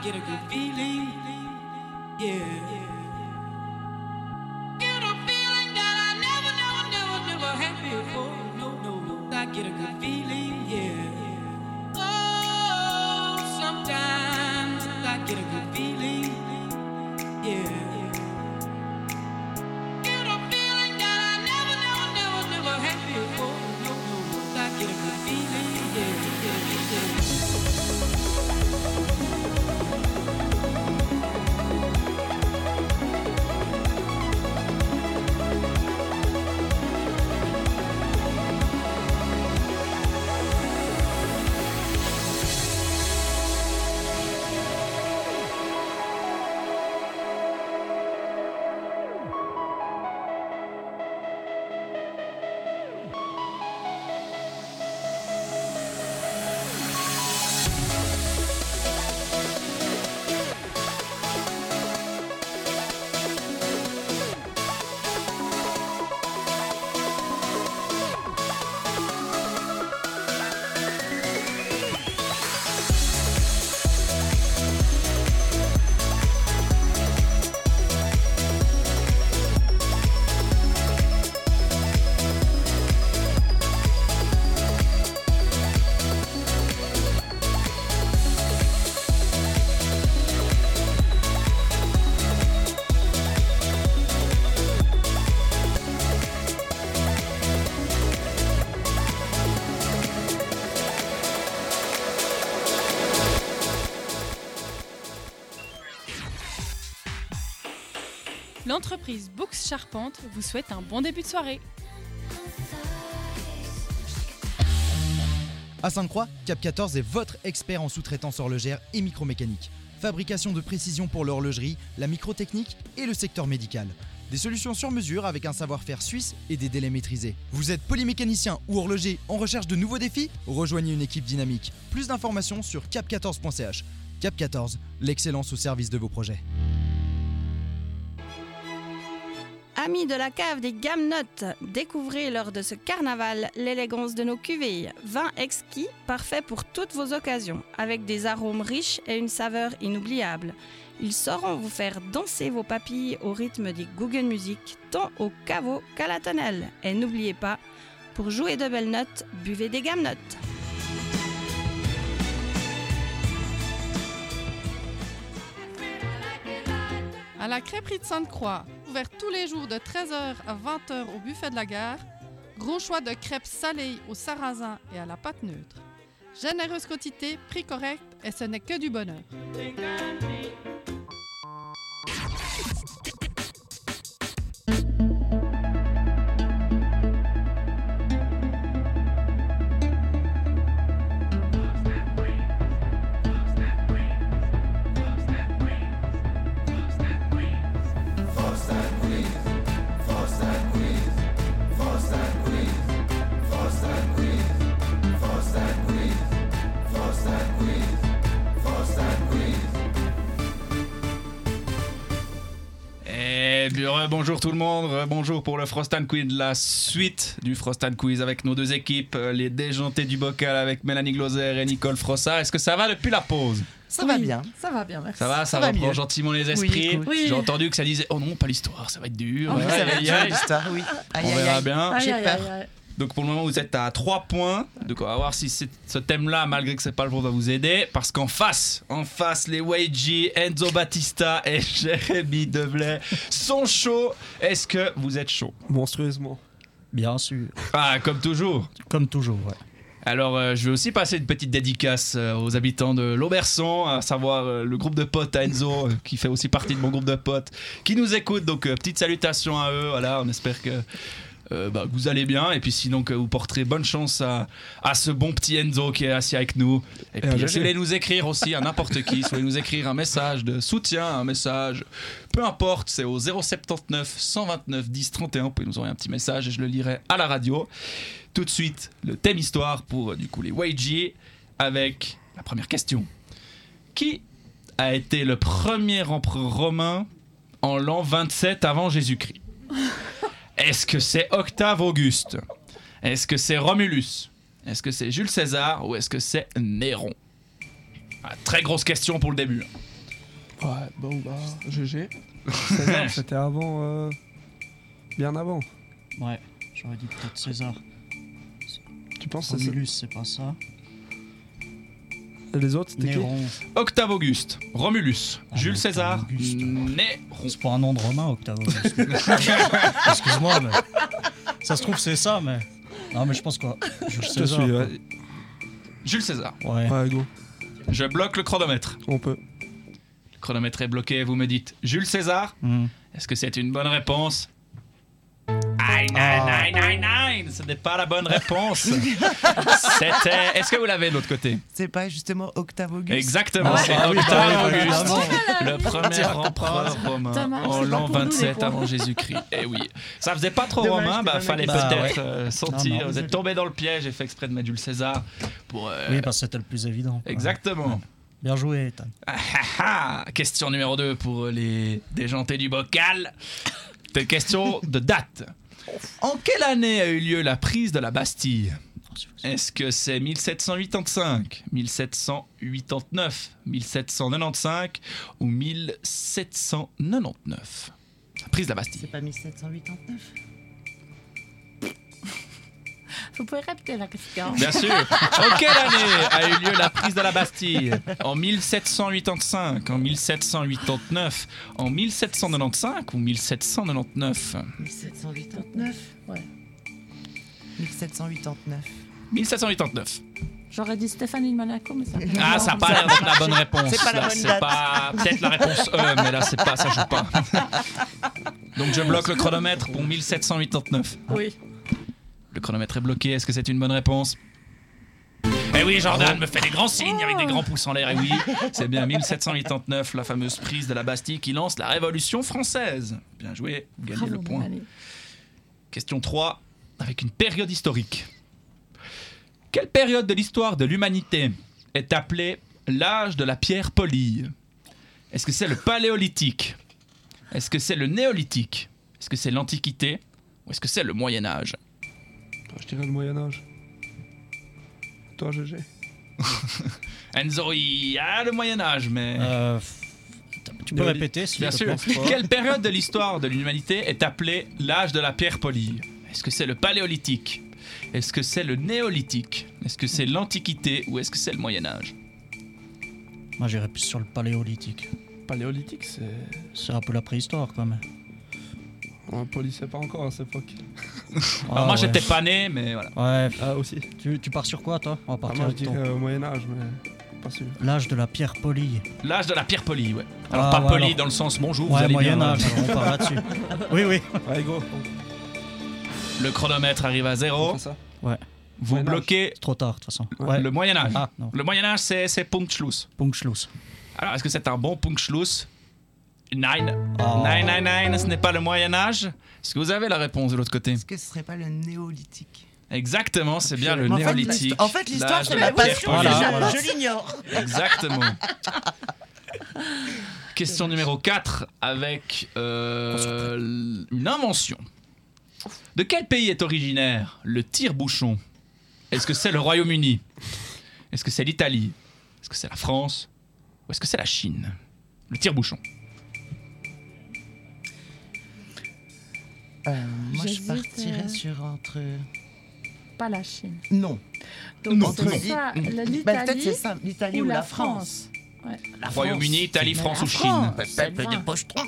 get a good feeling. Yeah. Get a feeling that I never, never, never, never had before. No, no, no. I get a good feeling. Yeah. Oh, sometimes I get a good feeling. Yeah. Get a feeling that I never, never, never, never had before. No, no, no. I get a good feeling. Yeah, yeah, yeah. L'entreprise Books Charpente vous souhaite un bon début de soirée. À Sainte-Croix, Cap quatorze est votre expert en sous-traitance horlogère et micromécanique. Fabrication de précision pour l'horlogerie, la microtechnique et le secteur médical. Des solutions sur mesure avec un savoir-faire suisse et des délais maîtrisés. Vous êtes polymécanicien ou horloger en recherche de nouveaux défis ? Rejoignez une équipe dynamique. Plus d'informations sur cap quatorze point c h. Cap quatorze, l'excellence au service de vos projets. Amis de la cave des Gammes Notes, découvrez lors de ce carnaval l'élégance de nos cuvées. Vin exquis, parfait pour toutes vos occasions, avec des arômes riches et une saveur inoubliable. Ils sauront vous faire danser vos papilles au rythme des Guggen Music, tant au caveau qu'à la tonnelle. Et n'oubliez pas, pour jouer de belles notes, buvez des Gammes Notes. À la crêperie de Sainte-Croix, ouvert tous les jours de treize heures à vingt heures au buffet de la gare. Gros choix de crêpes salées au sarrasin et à la pâte neutre. Généreuse quantité, prix correct et ce n'est que du bonheur. Bonjour tout le monde, bonjour pour le Frost and Quiz, la suite du Frost and Quiz avec nos deux équipes, les déjantés du bocal avec Mélanie Gloser et Nicole Frossard. Est-ce que ça va depuis la pause ? Ça va bien. Ça va bien, merci. Ça va, ça, ça va, va prend mieux. gentiment les esprits. Oui, oui. J'ai entendu que ça disait « Oh non, pas l'histoire, ça va être dur. » Oui, ça va être dur, l'histoire, oui. Aïe, On aïe, verra aïe. bien. Aïe, J'ai aïe, peur. aïe, aïe. Donc pour le moment vous êtes à trois points. Donc on va voir si c'est- ce thème-là, malgré que c'est pas le jour, va vous aider. Parce qu'en face, en face, les Weiji, Enzo Battista et Jérémy Deblay sont chauds. Est-ce que vous êtes chauds ? Monstrueusement. Bien sûr. Ah, comme toujours. Comme toujours, ouais. Alors euh, je vais aussi passer une petite dédicace euh, aux habitants de l'Auberçon, à savoir euh, le groupe de potes à Enzo, euh, qui fait aussi partie de mon groupe de potes, qui nous écoute. Donc euh, petite salutation à eux. Voilà, on espère que Euh, bah, vous allez bien, et puis sinon que vous porterez bonne chance à, à ce bon petit Enzo qui est assis avec nous. Et, Et puis à si vous Gégé. voulez nous écrire aussi à n'importe qui, si vous voulez nous écrire un message de soutien, un message, peu importe, c'est au zéro soixante-dix-neuf cent vingt-neuf dix trente et un, vous pouvez nous envoyer un petit message et je le lirai à la radio. Tout de suite, le thème histoire pour du coup les Weiji, avec la première question. Qui a été le premier empereur romain en l'an vingt-sept avant Jésus-Christ ? Est-ce que c'est Octave Auguste ? Est-ce que c'est Romulus ? Est-ce que c'est Jules César ? Ou est-ce que c'est Néron ? Ah, très grosse question pour le début. Ouais, bon, bah, G G. César, c'était avant. Euh... Bien avant. Ouais, j'aurais dit peut-être César. Tu penses que c'est Romulus, c'est pas ça. Et les autres, c'était qui? Néron. Octave Auguste, Romulus, Ah, Jules Octave César, Auguste. Néron. C'est pas un nom de romain, Octave Auguste. Excuse-moi, mais. Ça se trouve, c'est ça, mais. Non, mais je pense quoi. Jules Je te César. suis, quoi. ouais. Jules César. Ouais. Ouais, go. Je bloque le chronomètre. On peut. Le chronomètre est bloqué, vous me dites Jules César. Mm. Est-ce que c'est une bonne réponse? Aïe, nine, nine, nine, nine. Ce n'est pas la bonne réponse. C'était. Est-ce que vous l'avez de l'autre côté? C'est pas justement Octave Auguste? Exactement, Ah, c'est ah oui, Octave bah oui, Auguste, évidemment. le premier empereur romain Dommage, en c'est pas l'an pour nous, les vingt-sept pauvres. avant Jésus-Christ. Eh oui, ça faisait pas trop Dommage, romain, t'es bah pas fallait Bah, peut-être ouais. euh, sortir. Non, non, Vous êtes tombé dans le piège, j'ai fait exprès de mettre Jules César pour. euh, Oui, parce que c'était le plus évident. quoi. Exactement. Bien joué, Ethan. Ah, ah, ah. Question numéro deux pour les déjantés du bocal. C'est une question de date. En quelle année a eu lieu la prise de la Bastille? Est-ce que c'est mille sept cent quatre-vingt-quinze, mille sept cent quatre-vingt-neuf, mille sept cent quatre-vingt-quinze ou mille sept cent quatre-vingt-dix-neuf? La prise de la Bastille. C'est pas mille sept cent quatre-vingt-neuf? Vous pouvez répéter la question? Bien sûr. En quelle année a eu lieu la prise de la Bastille? En mille sept cent quatre-vingt-quinze, en mille sept cent quatre-vingt-neuf, en mille sept cent quatre-vingt-quinze ou mille sept cent quatre-vingt-dix-neuf? mille sept cent quatre-vingt-neuf? Ouais. mille sept cent quatre-vingt-neuf. mille sept cent quatre-vingt-neuf. J'aurais dit Stéphanie de Monaco, mais ça. Ah, ça n'a pas l'air d'être la bonne réponse. C'est pas la Là, bonne c'est date. pas peut-être la réponse E, mais là c'est pas, ça joue pas. Donc je bloque le chronomètre pour mille sept cent quatre-vingt-neuf. Oui. Le chronomètre est bloqué. Est-ce que c'est une bonne réponse? Eh oui, Jordan me fait des grands signes avec des grands pouces en l'air. Et oui, c'est bien mille sept cent quatre-vingt-neuf, la fameuse prise de la Bastille qui lance la Révolution française. Bien joué, vous gagnez Bravo, le point. Mélanie. Question trois, avec une période historique. Quelle période de l'histoire de l'humanité est appelée l'âge de la pierre polie? Est-ce que c'est le paléolithique? Est-ce que c'est le néolithique? Est-ce que c'est l'Antiquité? Ou est-ce que c'est le Moyen-Âge? Je dirais le Moyen-Âge. Toi, G G. Enzo, il y a le Moyen-Âge, mais... Euh, tu peux Néoli- répéter, s'il Bien te sûr. plaît. Quelle période de l'histoire de l'humanité est appelée l'âge de la pierre polie? Est-ce que c'est le paléolithique? Est-ce que c'est le néolithique? Est-ce que c'est l'Antiquité? Ou est-ce que c'est le Moyen-Âge? Moi, j'irais plus sur le paléolithique. Paléolithique, c'est. C'est un peu la préhistoire, quand même. On polissait pas encore à cette époque. Alors moi, j'étais pas né, mais voilà. Ouais. Ah, aussi. Tu, tu pars sur quoi, toi? On va Ah, partir moi, je avec ton- dirais au Moyen-Âge, mais pas sûr. L'âge de la pierre polie. L'âge de la pierre polie, ouais. Alors Ah, pas ouais, poli alors- dans le sens bonjour, vous Ouais, allez bien. Moyen-Âge, alors on part là-dessus. Oui, oui. Ouais, go. Le chronomètre arrive à zéro. On fait ça. Ouais. Vous Moyen-Âge. bloquez C'est trop tard, de toute façon. Ouais. Ouais. le Moyen-Âge. Ah, non. Le Moyen-Âge, c'est, c'est Punktschluss. Punktschluss. Alors, est-ce que c'est un bon Punktschluss? Nine. Oh. Nine, nine, nine, ce n'est pas le Moyen-Âge. Est-ce que vous avez la réponse de l'autre côté? Est-ce que ce serait pas le néolithique? Exactement, c'est bien le Mais en fait, néolithique. l'histoire- en fait, l'histoire, l'âge c'est de ma la pierre passion, polie. Voilà, je, voilà. je l'ignore. Exactement. Question numéro quatre avec euh, une invention. De quel pays est originaire le tire-bouchon? Est-ce que c'est le Royaume-Uni? Est-ce que c'est l'Italie? Est-ce que c'est la France? Ou est-ce que c'est la Chine? Le tire-bouchon. Euh, moi, je J'hésite, partirais euh, sur entre. Pas la Chine. Non. Donc Non, c'est non. ça, Bah, l'Italie peut-être c'est ça, l'Italie ou ou la la France. France. Ouais. La Royaume-Uni, France. Italie, Mais France la ou Chine? France, C'est Peuple vrai. de pochetrons.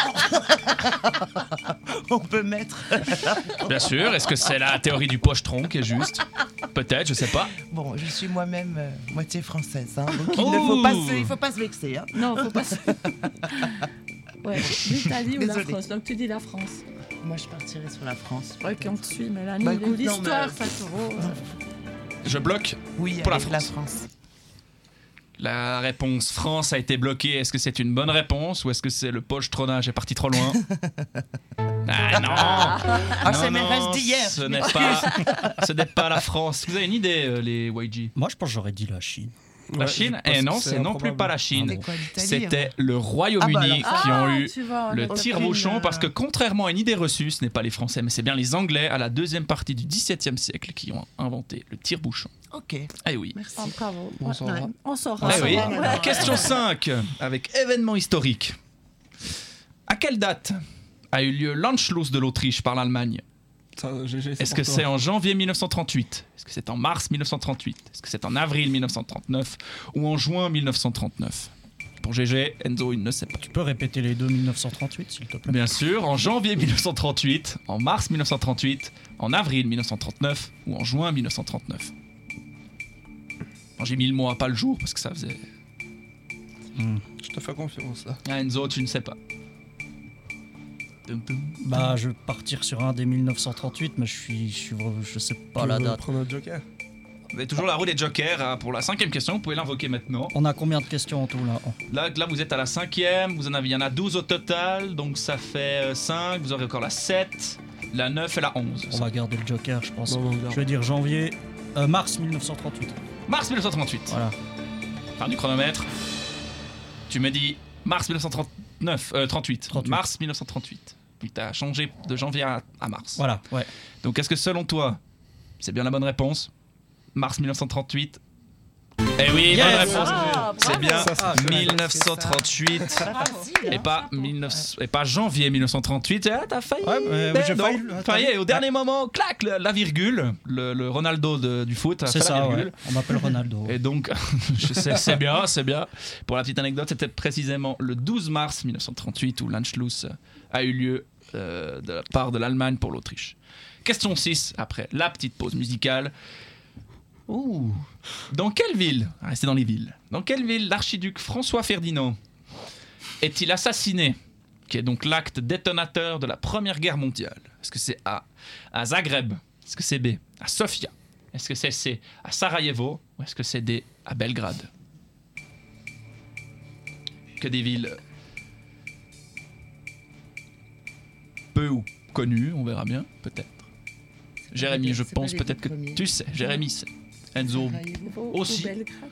On peut mettre. Bien sûr. Est-ce que c'est la théorie du pochetron qui est juste? Peut-être, je sais pas. Bon, je suis moi-même euh, moitié française, hein, donc il ne faut pas se, il faut pas se vexer. Hein. Non, faut pas. se- ouais, l'Italie ou la Désolée. France. Donc tu dis la France. Moi, je partirais sur la France. Ouais, qu'on te suit, Mélanie. Bah, écoute, non, L'histoire, mais- ça te vaut. euh, Je bloque. Oui, Pour la avec la France. France. La réponse France a été bloquée. Est-ce que c'est une bonne réponse ou est-ce que c'est le pochetronnage est parti trop loin? Ah non! Ah, Non, c'est mes non, restes d'hier. Ce n'est pas, ce n'est pas la France. Vous avez une idée, euh, les Y G? Moi, je pense que j'aurais dit la Chine. La Ouais, Chine je pense Eh non, que c'est c'est non plus improbable. pas la Chine. C'était quoi, l'Italie, C'était hein le Royaume-Uni Ah, bah qui alors. ont Ah, eu tu vois, on le a tire-bouchon aucune, parce que euh, contrairement à une idée reçue, ce n'est pas les Français, mais c'est bien les Anglais à la deuxième partie du XVIIe siècle qui ont inventé le tire-bouchon. Ok. Eh oui. Merci. Oh, bravo. On Ouais, saura. ouais. On saura. Eh on oui. saura, ouais. Question cinq, avec événement historique. À quelle date a eu lieu l'Anschluss de l'Autriche par l'Allemagne? Ça, G G, Est-ce pour que toi. c'est en janvier mille neuf cent trente-huit? Est-ce que c'est en mars mille neuf cent trente-huit? Est-ce que c'est en avril mille neuf cent trente-neuf? Ou en juin mille neuf cent trente-neuf? Pour G G, Enzo, il ne sait pas. Tu peux répéter les deux mille neuf cent trente-huit, s'il te plaît? Bien sûr, en janvier mille neuf cent trente-huit, en mars mille neuf cent trente-huit, en avril mille neuf cent trente-neuf ou en juin mille neuf cent trente-neuf. Bon, j'ai mis le mois, pas le jour, parce que ça faisait... Hmm. Je te fais confiance là. Ah, Enzo, tu ne sais pas. Tum, tum. Bah, je vais partir sur un des mille neuf cent trente-huit, mais je suis, je suis, vra- je sais pas Tu la veux date. prendre un joker. Vous avez toujours la roue des jokers hein, pour la cinquième question, vous pouvez l'invoquer maintenant. On a combien de questions en tout là? Oh. Là, là, vous êtes à la cinquième, vous en avez, il y en a douze au total, donc ça fait euh, cinq, vous aurez encore la sept, la neuf et la onze. On va garder le joker, je pense. Bon, on garde. Je vais dire janvier, euh, mars mille neuf cent trente-huit. Mars mille neuf cent trente-huit. Voilà. Fin du chronomètre. Tu me dis mars mille neuf cent trente-neuf, euh, trente-huit. trente-huit. Mars mille neuf cent trente-huit. Donc t'as changé de janvier à, à mars. Voilà, ouais. Donc est-ce que selon toi, c'est bien la bonne réponse? Mars mille neuf cent trente-huit. Eh oui, Yes. bonne réponse. Ah, C'est bravo. bien Ça, c'est mille neuf cent trente-huit et pas mille neuf cents et pas janvier mille neuf cent trente-huit. Ah, t'as failli. Ouais, mais Ben j'ai non. failli. Failli, au dernier moment, clac, la, la virgule, le, le Ronaldo de- du foot. a C'est fait la ça, virgule. ouais. On m'appelle Ronaldo. Et donc, je sais, c'est bien, c'est bien. Pour la petite anecdote, c'était précisément le douze mars mille neuf cent trente-huit où l'Anschluss a eu lieu euh, de la part de l'Allemagne pour l'Autriche. Question six, après la petite pause musicale. Ouh. Dans quelle ville, restez dans les villes, dans quelle ville l'archiduc François Ferdinand est-il assassiné, qui est donc l'acte détonateur de la Première Guerre mondiale? Est-ce que c'est A, à Zagreb? Est-ce que c'est B, à Sofia? Est-ce que c'est C, à Sarajevo? Ou est-ce que c'est D, à Belgrade? Que des villes peu ou connues, on verra bien, peut-être. Jérémy, je c'est pas pense les peut-être que deux premiers. tu sais. Jérémy sait. Enzo, Ou- ou aussi. Belgrade.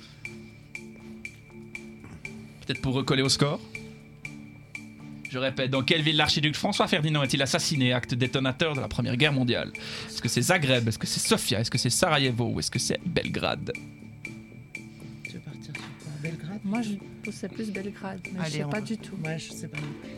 peut-être pour recoller au score. Je répète, dans quelle ville l'archiduc François Ferdinand est-il assassiné, acte détonateur de la Première Guerre mondiale? Est-ce que c'est Zagreb? Est-ce que c'est Sofia? Est-ce que c'est Sarajevo? Ou est-ce que c'est Belgrade? Tu veux partir sur quoi? Belgrade? Moi, je poussais plus Belgrade, mais Allez, je sais on pas va- du tout. Ouais, je sais pas.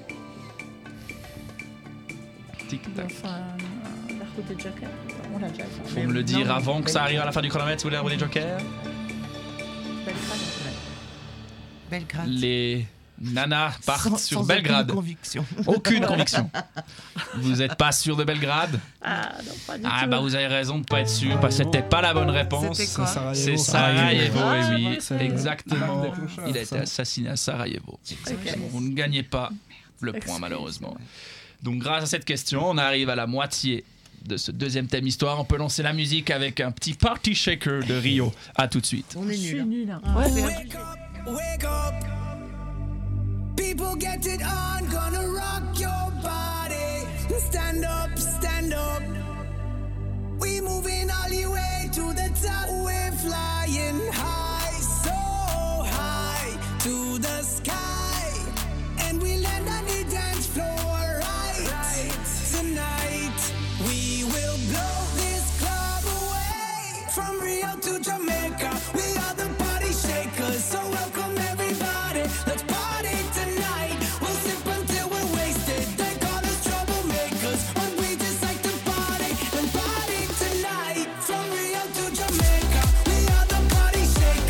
Tic-tac. Enfin, euh, la route des Jokers, on l'a déjà fait. Faut me le dire avant que ça arrive à la fin du chronomètre, si vous voulez la roue des jokers. Belgrade. Belgrade. Les nanas partent Sans- sur sans Belgrade. aucune conviction. Aucune conviction. Vous n'êtes pas sûr de Belgrade? Ah, non, pas du Ah tout. bah vous avez raison de ne pas être sûr, parce que c'était pas la bonne réponse. C'était quoi? C'est Sarajevo. Sarajevo, Ah, eh oui, ouais, c'est- exactement. Des clochards, Il a été ça. assassiné à Sarajevo. Ok. Vous ne gagnez pas le point Excuse. malheureusement. Donc grâce à cette question, on arrive à la moitié de ce deuxième thème histoire. On peut lancer la musique avec un petit party shaker de Rio. À tout de suite. On est Je suis nuls. nulle. hein. Ah, Ouais, c'est c'est- un- Wake up. People get it on, gonna rock your body. Stand up, stand up. We moving all the way to the top. We're flying high, so high to the sky. And we land on the dance floor right tonight. We will blow this club away. From Rio to Jamaica, we are the party shakers. So welcome everybody, let's party tonight. We'll sip until we're wasted. They call us troublemakers, but we just like to party and party tonight. From Rio to Jamaica, we are the party shakers.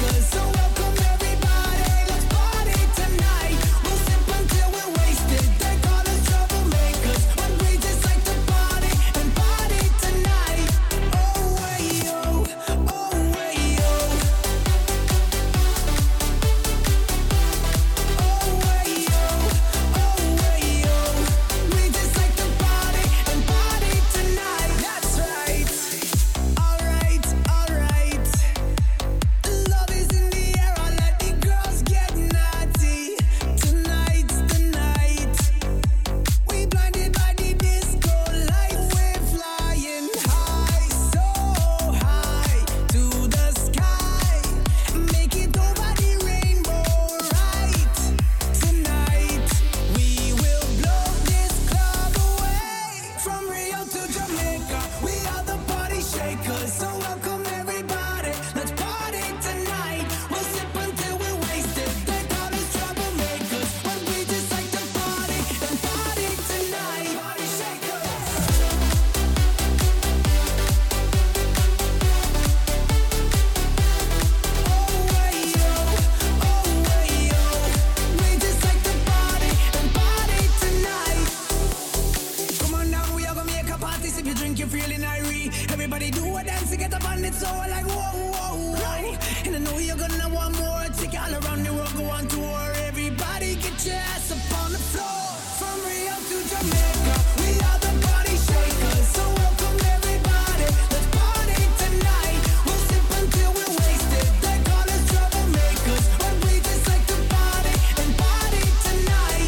Get your ass up on the floor. From Rio to Jamaica, we are the party shakers. So welcome everybody, let's party tonight. We'll sip until we're wasted. They call us troublemakers, but we just like to party and party tonight.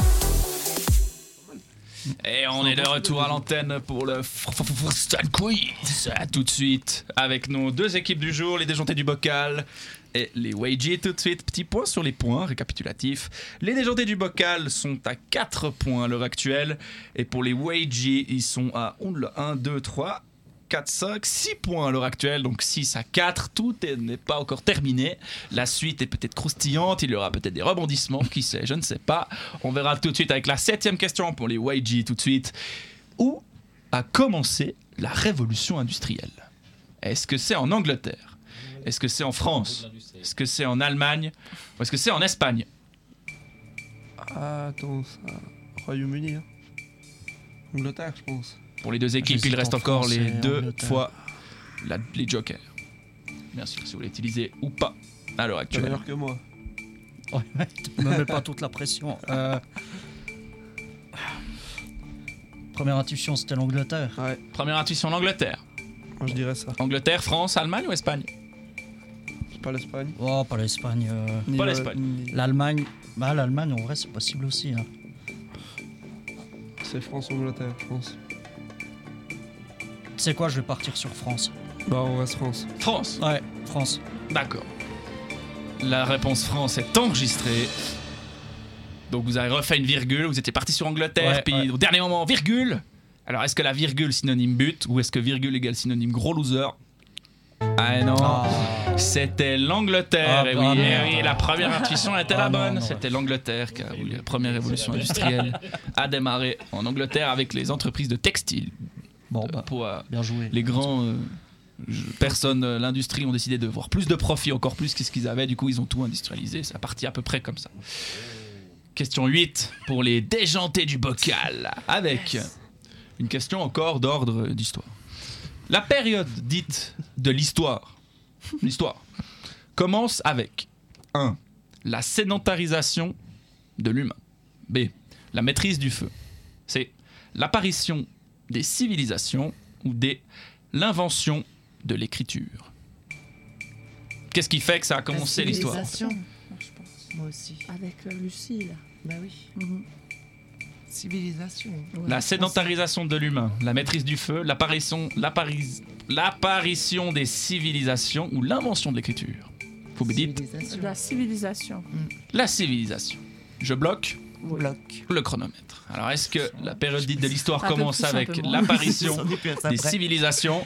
Et on est de retour à l'antenne pour le Freestyle Quiz. À tout de suite avec nos deux équipes du jour, les déjantés du bocal et les Wagey. Tout de suite, petit point sur les points, récapitulatif. Les déjantés du bocal sont à quatre points à l'heure actuelle. Et pour les Wagey, ils sont à un, deux, trois, quatre, cinq, six points à l'heure actuelle. Donc six à quatre, tout est- n'est pas encore terminé. La suite est peut-être croustillante, il y aura peut-être des rebondissements, qui sait, je ne sais pas. On verra tout de suite avec la septième question pour les Wagey tout de suite. Où a commencé la révolution industrielle? Est-ce que c'est en Angleterre? Est-ce que c'est en France? Est-ce que c'est en Allemagne? Ou est-ce que c'est en Espagne? Ah, attends, ça. Royaume-Uni, hein. Angleterre, je pense. Pour les deux équipes, il J'hésite reste en encore France les et deux Angleterre. fois la- les jokers. Bien sûr, si vous voulez utiliser ou pas à l'heure T'es actuelle. meilleur que moi. Ouais, ouais, tu me mets pas toute la pression. Euh, Première intuition, c'était l'Angleterre. Ouais, Première intuition, l'Angleterre. moi je dirais ça. Angleterre, France, Allemagne ou Espagne? C'est pas l'Espagne. Oh, pas l'Espagne. euh, Ni Pas la- l'Espagne. ni- L'Allemagne. Bah, l'Allemagne, en vrai, c'est possible aussi. hein. C'est France-Angleterre, je pense. Tu sais quoi, je vais partir sur France. Bah, on reste France. France. Ouais, France. D'accord. La réponse France est enregistrée. Donc vous avez refait une virgule, vous étiez parti sur Angleterre, Ouais, puis ouais. au dernier moment, virgule. Alors est-ce que la virgule synonyme but ou est-ce que virgule égale synonyme gros loser? Ah non, c'était l'Angleterre. Ah, et bah, oui, non. et oui, la première intuition était Ah, la non, bonne. non, C'était l'Angleterre qui a eu la première révolution industrielle a démarré en Angleterre avec les entreprises de textile. Bon, Euh, bah, pour, euh, bien joué. les grands euh, je- personnes, euh, l'industrie ont décidé de voir plus de profit, encore plus que ce qu'ils avaient. Du coup, ils ont tout industrialisé. Ça partit à peu près comme ça. Question huit pour les déjantés du bocal. Avec une question encore d'ordre d'histoire. La période dite de l'histoire, l'histoire, commence avec un. La sédentarisation de l'humain. B. La maîtrise du feu. C. L'apparition des civilisations. Ou D. L'invention de l'écriture. Qu'est-ce qui fait que ça a commencé l'histoire? Civilisation. Je pense. Moi aussi. Avec euh, Lucie, là. Bah oui. Mhm. Civilisation. Ouais, La je sédentarisation de l'humain, la maîtrise du feu, l'apparition, l'appari- l'apparition des civilisations ou l'invention de l'écriture. Faut me dire pense. La civilisation. la civilisation. Je bloque Bloc. le chronomètre. Alors, est-ce que la période dite de l'histoire Un peu commence plus, un avec peu moins. l'apparition On est plus à ça des près. civilisations?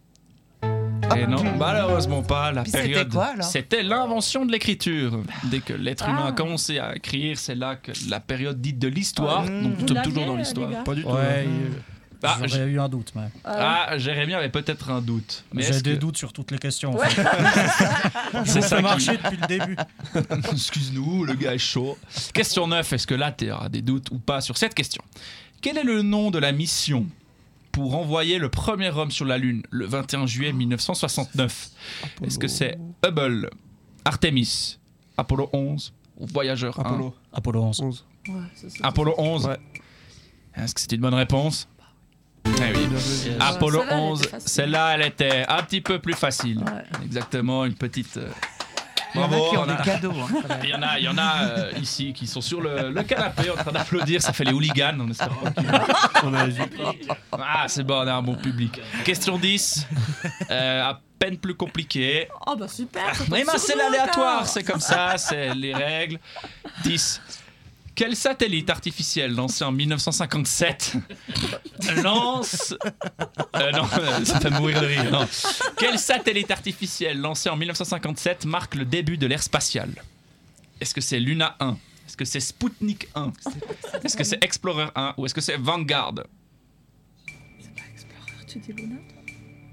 Et non, malheureusement pas. La Puis c'était période, quoi, alors c'était l'invention de l'écriture. Dès que l'être humain Ah. a commencé à écrire, c'est là que la période dite de l'histoire. Ah, donc, vous nous sommes l'aviez, toujours dans les l'histoire. gars Pas du tout. Ouais, hein. euh, Ah, j'aurais eu un doute, mais. Ah, Jérémy avait peut-être un doute. Mais J'ai est-ce des que- doutes sur toutes les questions. en Ouais. fait. Je C'est vous ça fais qui- marcher depuis le début. Excuse-nous, le gars est chaud. Question neuf, est-ce que là tu auras des doutes ou pas sur cette question? Quel est le nom de la mission pour envoyer le premier homme sur la Lune le vingt et un juillet mille neuf cent soixante-neuf? Est-ce que c'est Hubble, Artemis, Apollo onze ou Voyageur un? Apollo. Apollo onze. onze. Ouais, c'est ça. Apollo onze. Ouais. Est-ce que c'est une bonne réponse? Eh oui. Bien joué. Yes. Apollo Celle-là, elle onze, était facile. celle-là elle était un petit peu plus facile. Ouais. Exactement, une petite... euh, Il y en a Bravo, qui ont on a- des cadeaux. hein. Il y en a, il y en a euh, ici qui sont sur le, le canapé en train d'applaudir. Ça fait les hooligans. On espère pas qu'ils- On a Ah, c'est bon, on a un bon public. Question dix. Euh, à peine plus compliquée. Oh bah super. ça Oui, tombe mais sur c'est nous, l'aléatoire. encore. C'est comme ça, c'est les règles. dix. Quel satellite artificiel lancé en mille neuf cent cinquante-sept lance... Euh, non, ça fait mourir de rire. Non. Quel satellite artificiel lancé en mille neuf cent cinquante-sept marque le début de l'ère spatiale? Est-ce que c'est Luna un? Est-ce que c'est Sputnik un? Est-ce que c'est Explorer un? Ou est-ce que c'est Vanguard? C'est pas Explorer, tu dis Luna, toi?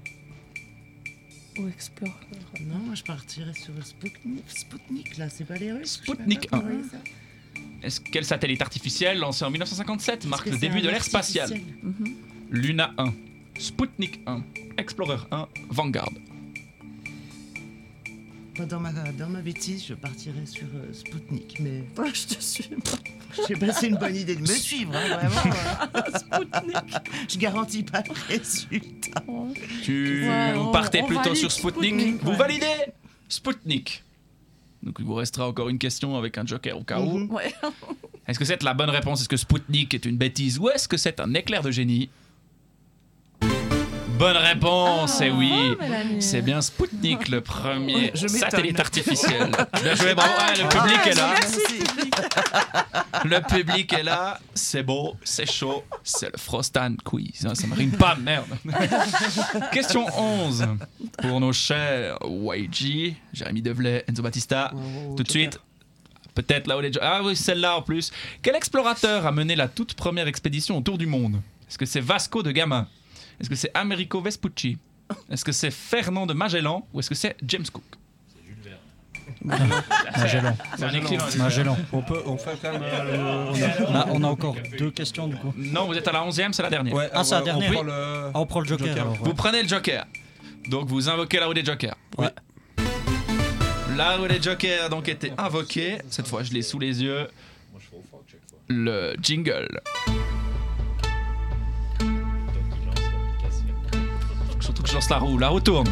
Ou Explorer? Non, moi je partirais sur le Sputnik. Sputnik, là, c'est pas les Russes. je sais Sputnik pas un. comment on dit ça. Est-ce quel satellite artificiel lancé en mille neuf cent cinquante-sept Est-ce marque que le c'est début un de l'ère spatiale? artificiel Mhm. Luna un, Sputnik un, Explorer un, Vanguard. Moi, dans ma, dans ma bêtise, je partirais sur euh, Spoutnik, mais... Ouais, je te suis. Je sais pas, c'est une bonne idée de me suivre, hein, vraiment. euh. Spoutnik. Je garantis pas le résultat. Tu Ouais, vous on- partez on plutôt valide sur Spoutnik. Spoutnik, Vous ouais. validez Spoutnik. Donc il vous restera encore une question avec un joker au cas où. Mhm. Ouais. Est-ce que c'est la bonne réponse? Est-ce que Spoutnik est une bêtise ou est-ce que c'est un éclair de génie? Bonne réponse, et oui, bravo, Mélanie. c'est bien Spoutnik, le premier Je m'étonne. satellite artificiel. Bien joué, bravo. Ouais, le public Ah, est là. merci. Le public est là. C'est beau, c'est chaud. C'est le Frostan Quiz. hein, Ça me rime pas, merde. Question onze. Pour nos chers Y G, Jérémy Develay, Enzo Battista. Tout de suite. Peut-être là où les... Ah oui, celle-là en plus. Quel explorateur a mené la toute première expédition autour du monde? Est-ce que c'est Vasco de Gama? Est-ce que c'est Amerigo Vespucci? Est-ce que c'est Fernand de Magellan? Ou est-ce que c'est James Cook? Magellan. C'est un écrivain. Magellan. On peut, on fait quand même. euh, le- On a, on a encore deux questions du coup. Non, vous êtes à la onzième, c'est la dernière. Ouais, Ah, c'est la on dernière. prend le- Ah, on prend le joker, Joker. alors. Vous prenez le joker. Donc vous invoquez la roue des jokers. Ouais. La roue des jokers a donc été invoquée. Cette fois, je l'ai sous les yeux. Le jingle. Surtout que je lance la roue. La roue tourne.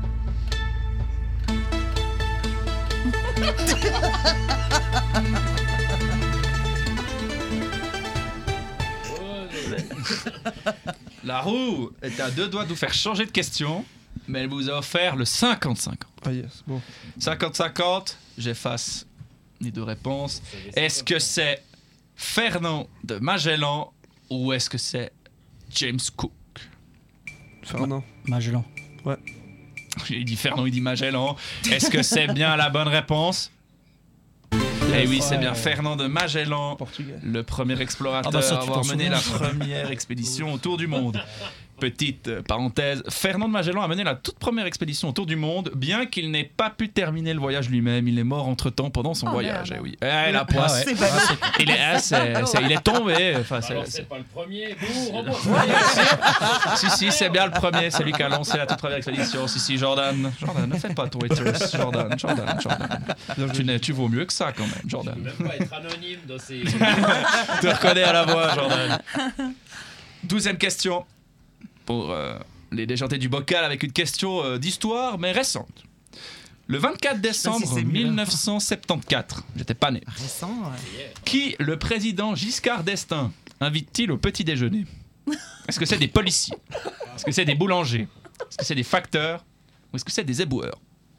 La roue est à deux doigts de vous faire changer de question, mais elle vous a offert le cinquante cinquante. Ah yes, bon. cinquante cinquante, j'efface les deux réponses. Est-ce que c'est Fernand de Magellan ou est-ce que c'est James Cook? Fernand. Magellan. Ouais. Il dit Fernand, il dit Magellan. Est-ce que c'est bien la bonne réponse? Eh oui, c'est bien Fernand de Magellan, Portugais. le premier explorateur Ah bah ça, à tu avoir t'en mené souviens, la ça. première expédition autour du monde. Petite euh, parenthèse, Fernand de Magellan a mené la toute première expédition autour du monde, bien qu'il n'ait pas pu terminer le voyage lui-même. Il est mort entre-temps pendant son Oh, voyage. merde. Eh oui. Eh, la poisse. Ah ouais. C'est pas Il est, ah, c'est- c'est- il est tombé. Enfin, c'est- Alors c'est- c'est pas le premier, vous, rembourse. si, si, c'est bien le premier, c'est lui qui a lancé la toute première expédition. Si, si, Jordan. Jordan, ne fais pas ton haters. Jordan, Jordan, Jordan. Tu, n'es- tu vaux mieux que ça quand même, Jordan. Même pas être anonyme dans ces. Tu te reconnais à la voix, Jordan. Douzième question pour euh, les déjantés du bocal avec une question euh, d'histoire mais récente. Le vingt-quatre décembre c'est mieux. mille neuf cent soixante-quatorze, j'étais pas né. Récent, ouais. Qui le président Giscard d'Estaing invite-t-il au petit déjeuner? Est-ce que c'est des policiers? Est-ce que c'est des boulangers? Est-ce que c'est des facteurs? Ou est-ce que c'est des éboueurs?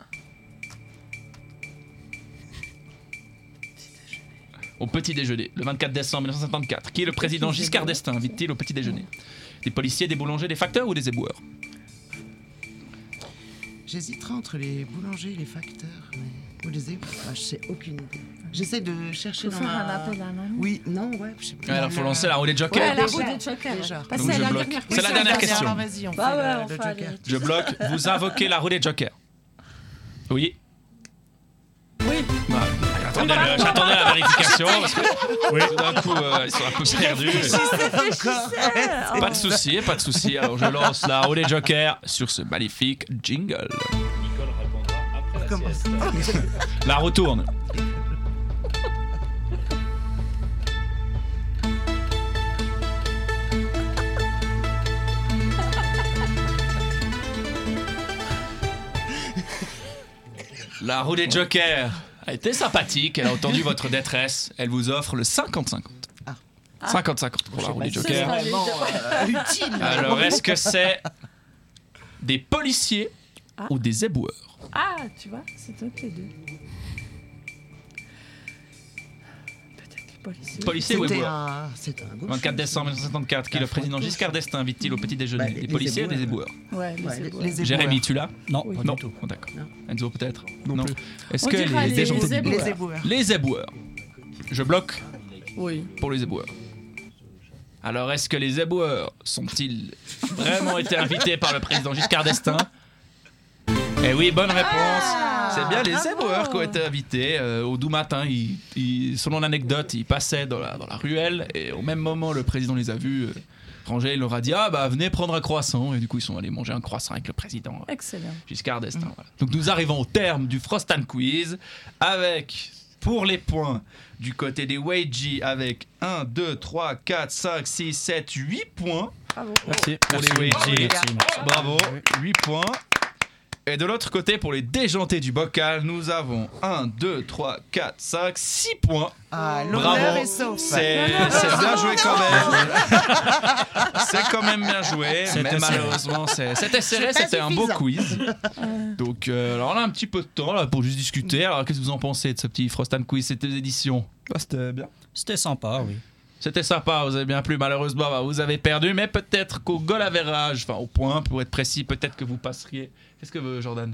Au petit déjeuner, le vingt-quatre décembre mille neuf cent soixante-quatorze. Qui le président Giscard d'Estaing invite-t-il au petit déjeuner? Des policiers, des boulangers, des facteurs ou des éboueurs? J'hésiterai entre les boulangers et les facteurs, mais... ou les éboueurs. Ah, je sais aucune idée. J'essaie de chercher Faut dans faire ma... un appel à un ami. Oui, non, ouais, je sais pas. Alors, faut lancer la roue des jokers. Ouais, la Déjà. roue des jokers. Déjà. Bah, Donc, c'est je la bloque. dernière C'est la dernière question. Alors, vas-y, on Bah fait ouais, le, on le fait joker. aller. Je bloque. Vous invoquez la roue des jokers. Oui. Oui. Ouais. Attendez, le- j'attendais la vérification parce que oui. Tout d'un coup, euh, ils sont un peu perdus. Encore. Pas de souci, pas de souci. Alors, je lance la roue des jokers sur ce magnifique jingle. Nicole répondra après la Comment sieste. ça La roue tourne. La roue des jokers a été sympathique. Elle a entendu votre détresse. Elle vous offre le cinquante cinquante. cinquante cinquante pour la roue des jokers. Vraiment euh, utile. Alors, est-ce que c'est des policiers Ah. ou des éboueurs? Ah, tu vois, c'est toi les deux. Peut-être les policiers. Policiers ou C'était éboueurs? un... C'était un gauche. vingt-quatre décembre mille neuf cent soixante-quatorze, qui le président Giscard d'Estaing invite-t-il au petit déjeuner? Bah, Des les policiers ou des éboueurs. éboueurs? Ouais, les Ouais, les, éboueurs. les éboueurs. Jérémy, tu l'as? Non, Oui. pas Non. du tout. Oh, d'accord. Non. Enzo, peut-être? Non plus. Est-ce On que dira les les déjantés du éboueurs. bois- Les éboueurs. Les éboueurs. Je bloque Oui. pour les éboueurs. Alors, est-ce que les éboueurs sont-ils vraiment été invités par le président Giscard d'Estaing? Eh oui, bonne réponse. C'est bien les bravo. éboueurs qui ont été invités. Euh, au doux matin, ils, ils- selon l'anecdote, ils passaient dans la, dans la ruelle et au même moment, le président les a vus euh, Frangé il leur a dit ah bah venez prendre un croissant et du coup ils sont allés manger un croissant avec le président Excellent. Giscard d'Estaing. Voilà. Donc nous arrivons au terme du Frost and Quiz avec pour les points du côté des Weiji avec un, deux, trois, quatre, cinq, six, sept, huit points. Bravo. Merci. Pour Merci, les Weiji. merci, merci, merci. Bravo, huit points. Et de l'autre côté, pour les déjantés du bocal, nous avons un, deux, trois, quatre, cinq, six points. Ah, Bravo. l'honneur est sauf. C'est, c'est bien joué quand même. C'est quand même bien joué, C'était mais serré. malheureusement, c'est, c'était serré, C'est pas c'était un beau suffisant. quiz. Donc, euh, alors on a un petit peu de temps là, pour juste discuter. Alors, qu'est-ce que vous en pensez de ce petit Frost and Quiz, cette édition? Ah, c'était bien. C'était sympa, oui. C'était sympa, vous avez bien plu. Malheureusement, bah, vous avez perdu, mais peut-être qu'au goal average, enfin au point, pour être précis, peut-être que vous passeriez. Qu'est-ce que veut Jordan?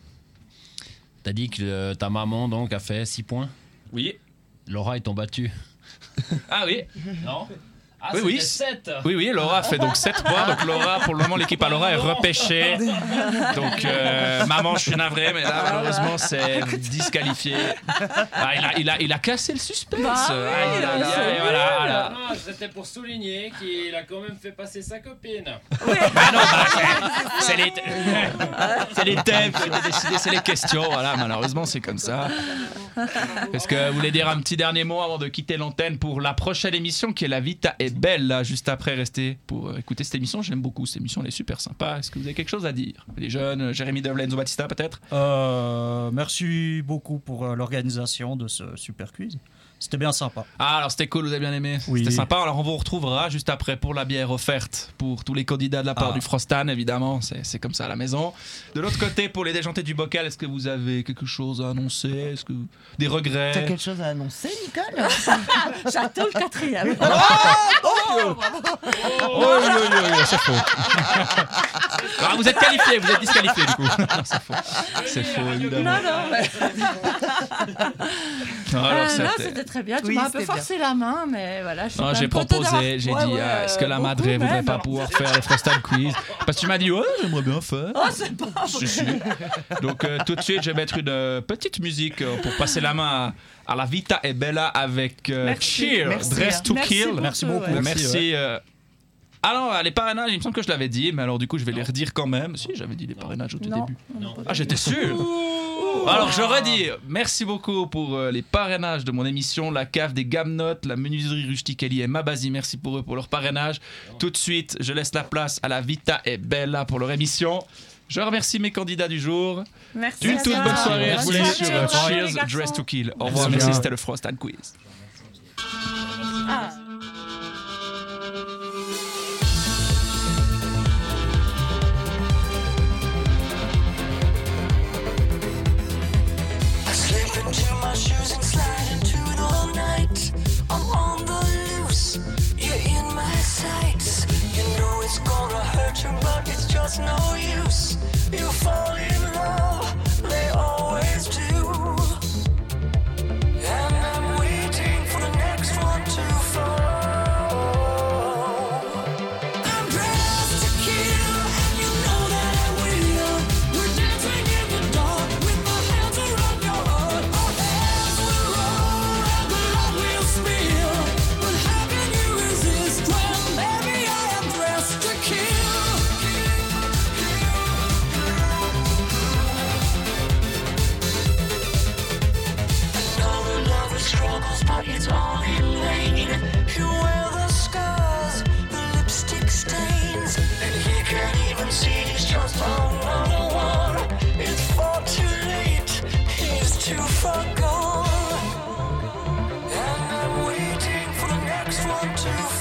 T'as dit que euh, ta maman donc a fait six points. Oui. Laura, ils t'ont battu. Ah oui. Non. Ah, Oui, oui. sept. Oui, oui, Laura fait donc sept points. Donc Laura, pour le moment, l'équipe à Laura est repêchée. Donc euh, maman, je suis navré, mais là, malheureusement, c'est disqualifié. Ah, il, a, il, a, il a cassé le suspense. Bah oui, Aïe, aïe, c'est aïe, lui. voilà, voilà. Non, c'était pour souligner qu'il a quand même fait passer sa copine. Bah non, bah, c'est, c'est les, c'est les thèmes qui ont été décidés, c'est les questions. Voilà, malheureusement, c'est comme ça. Est-ce que vous voulez dire un petit dernier mot avant de quitter l'antenne pour la prochaine émission qui est La Vita est belle, là, juste après, restez pour euh, écouter cette émission. J'aime beaucoup cette émission, elle est super sympa. Est-ce que vous avez quelque chose à dire? Les jeunes, euh, Jérémy Devle, Enzo Battista peut-être? Euh, merci beaucoup pour euh, l'organisation de ce super quiz. C'était bien sympa. Ah, alors c'était cool, vous avez bien aimé? Oui. C'était sympa. Alors on vous retrouvera juste après pour la bière offerte pour tous les candidats de la part Ah. du Frostan, évidemment. C'est, c'est comme ça à la maison. De l'autre côté, pour les déjantés du bocal, est-ce que vous avez quelque chose à annoncer? Est-ce que des regrets? T'as quelque chose à annoncer, Nicole? J'attends le quatrième. Oh, oh, Oh, oui, oui, oui, c'est faux. Ah, vous êtes qualifié, vous êtes disqualifié du coup. Non, c'est faux. C'est faux, évidemment. Non, non. Non, alors, Euh, non, c'était- c'était très bien. Tu Oui, m'as un peu c'était bien. forcé la main, mais voilà. Je suis Non, quand j'ai même contente d'avoir- proposé, j'ai Ouais, dit, ouais, ah, est-ce que la beaucoup Madré voudrait même. pas pouvoir faire les Frostal Quiz? Parce que tu m'as dit, ouais, j'aimerais bien faire. Oh, c'est pas Si, si. Donc, euh, tout de suite, je vais mettre une euh, petite musique euh, pour passer la main à, à La Vita e Bella avec euh, Merci. Cheer, Merci, Dress hein. to Merci Kill. beaucoup, Merci beaucoup. ouais. Merci. Merci, ouais. euh, Alors, les parrainages, il me semble que je l'avais dit, mais alors du coup, je vais les redire quand même. Si, j'avais dit les parrainages au tout Non. début. on n'a pas Ah, j'étais sûr. Alors, je redis, merci beaucoup pour euh, les parrainages de mon émission, la cave des Gamnotes, la menuiserie Rusticali et Mabazi. Merci pour eux, pour leur parrainage. Tout de suite, je laisse la place à la Vita e Bella pour leur émission. Je remercie mes candidats du jour. Merci. Une à toute toi. bonne soirée à Bonne vous les soirée. sur Bonne euh, soirée, les Cheers, garçons. Dress to Kill. Au revoir, Merci merci, bien. c'était le Frost and Quiz. Ah. I slip into my shoes and slide into it all night. I'm on the loose, you're in my sights. You know it's gonna hurt you, but it's just no use. You fall in love, they always do. And I'm waiting for the next one to fall. I'm dressed to kill, and you know that I will. We're dancing in the dark with my hands around your heart. Our hands will roll and blood will spill. But how can you resist when, baby, I am dressed to kill? I know the lover struggles, but it's all in vain. You wear the scars, the lipstick stains, and he can't even see he's just another one. It's far too late, he's too far gone, and I'm waiting for the next one to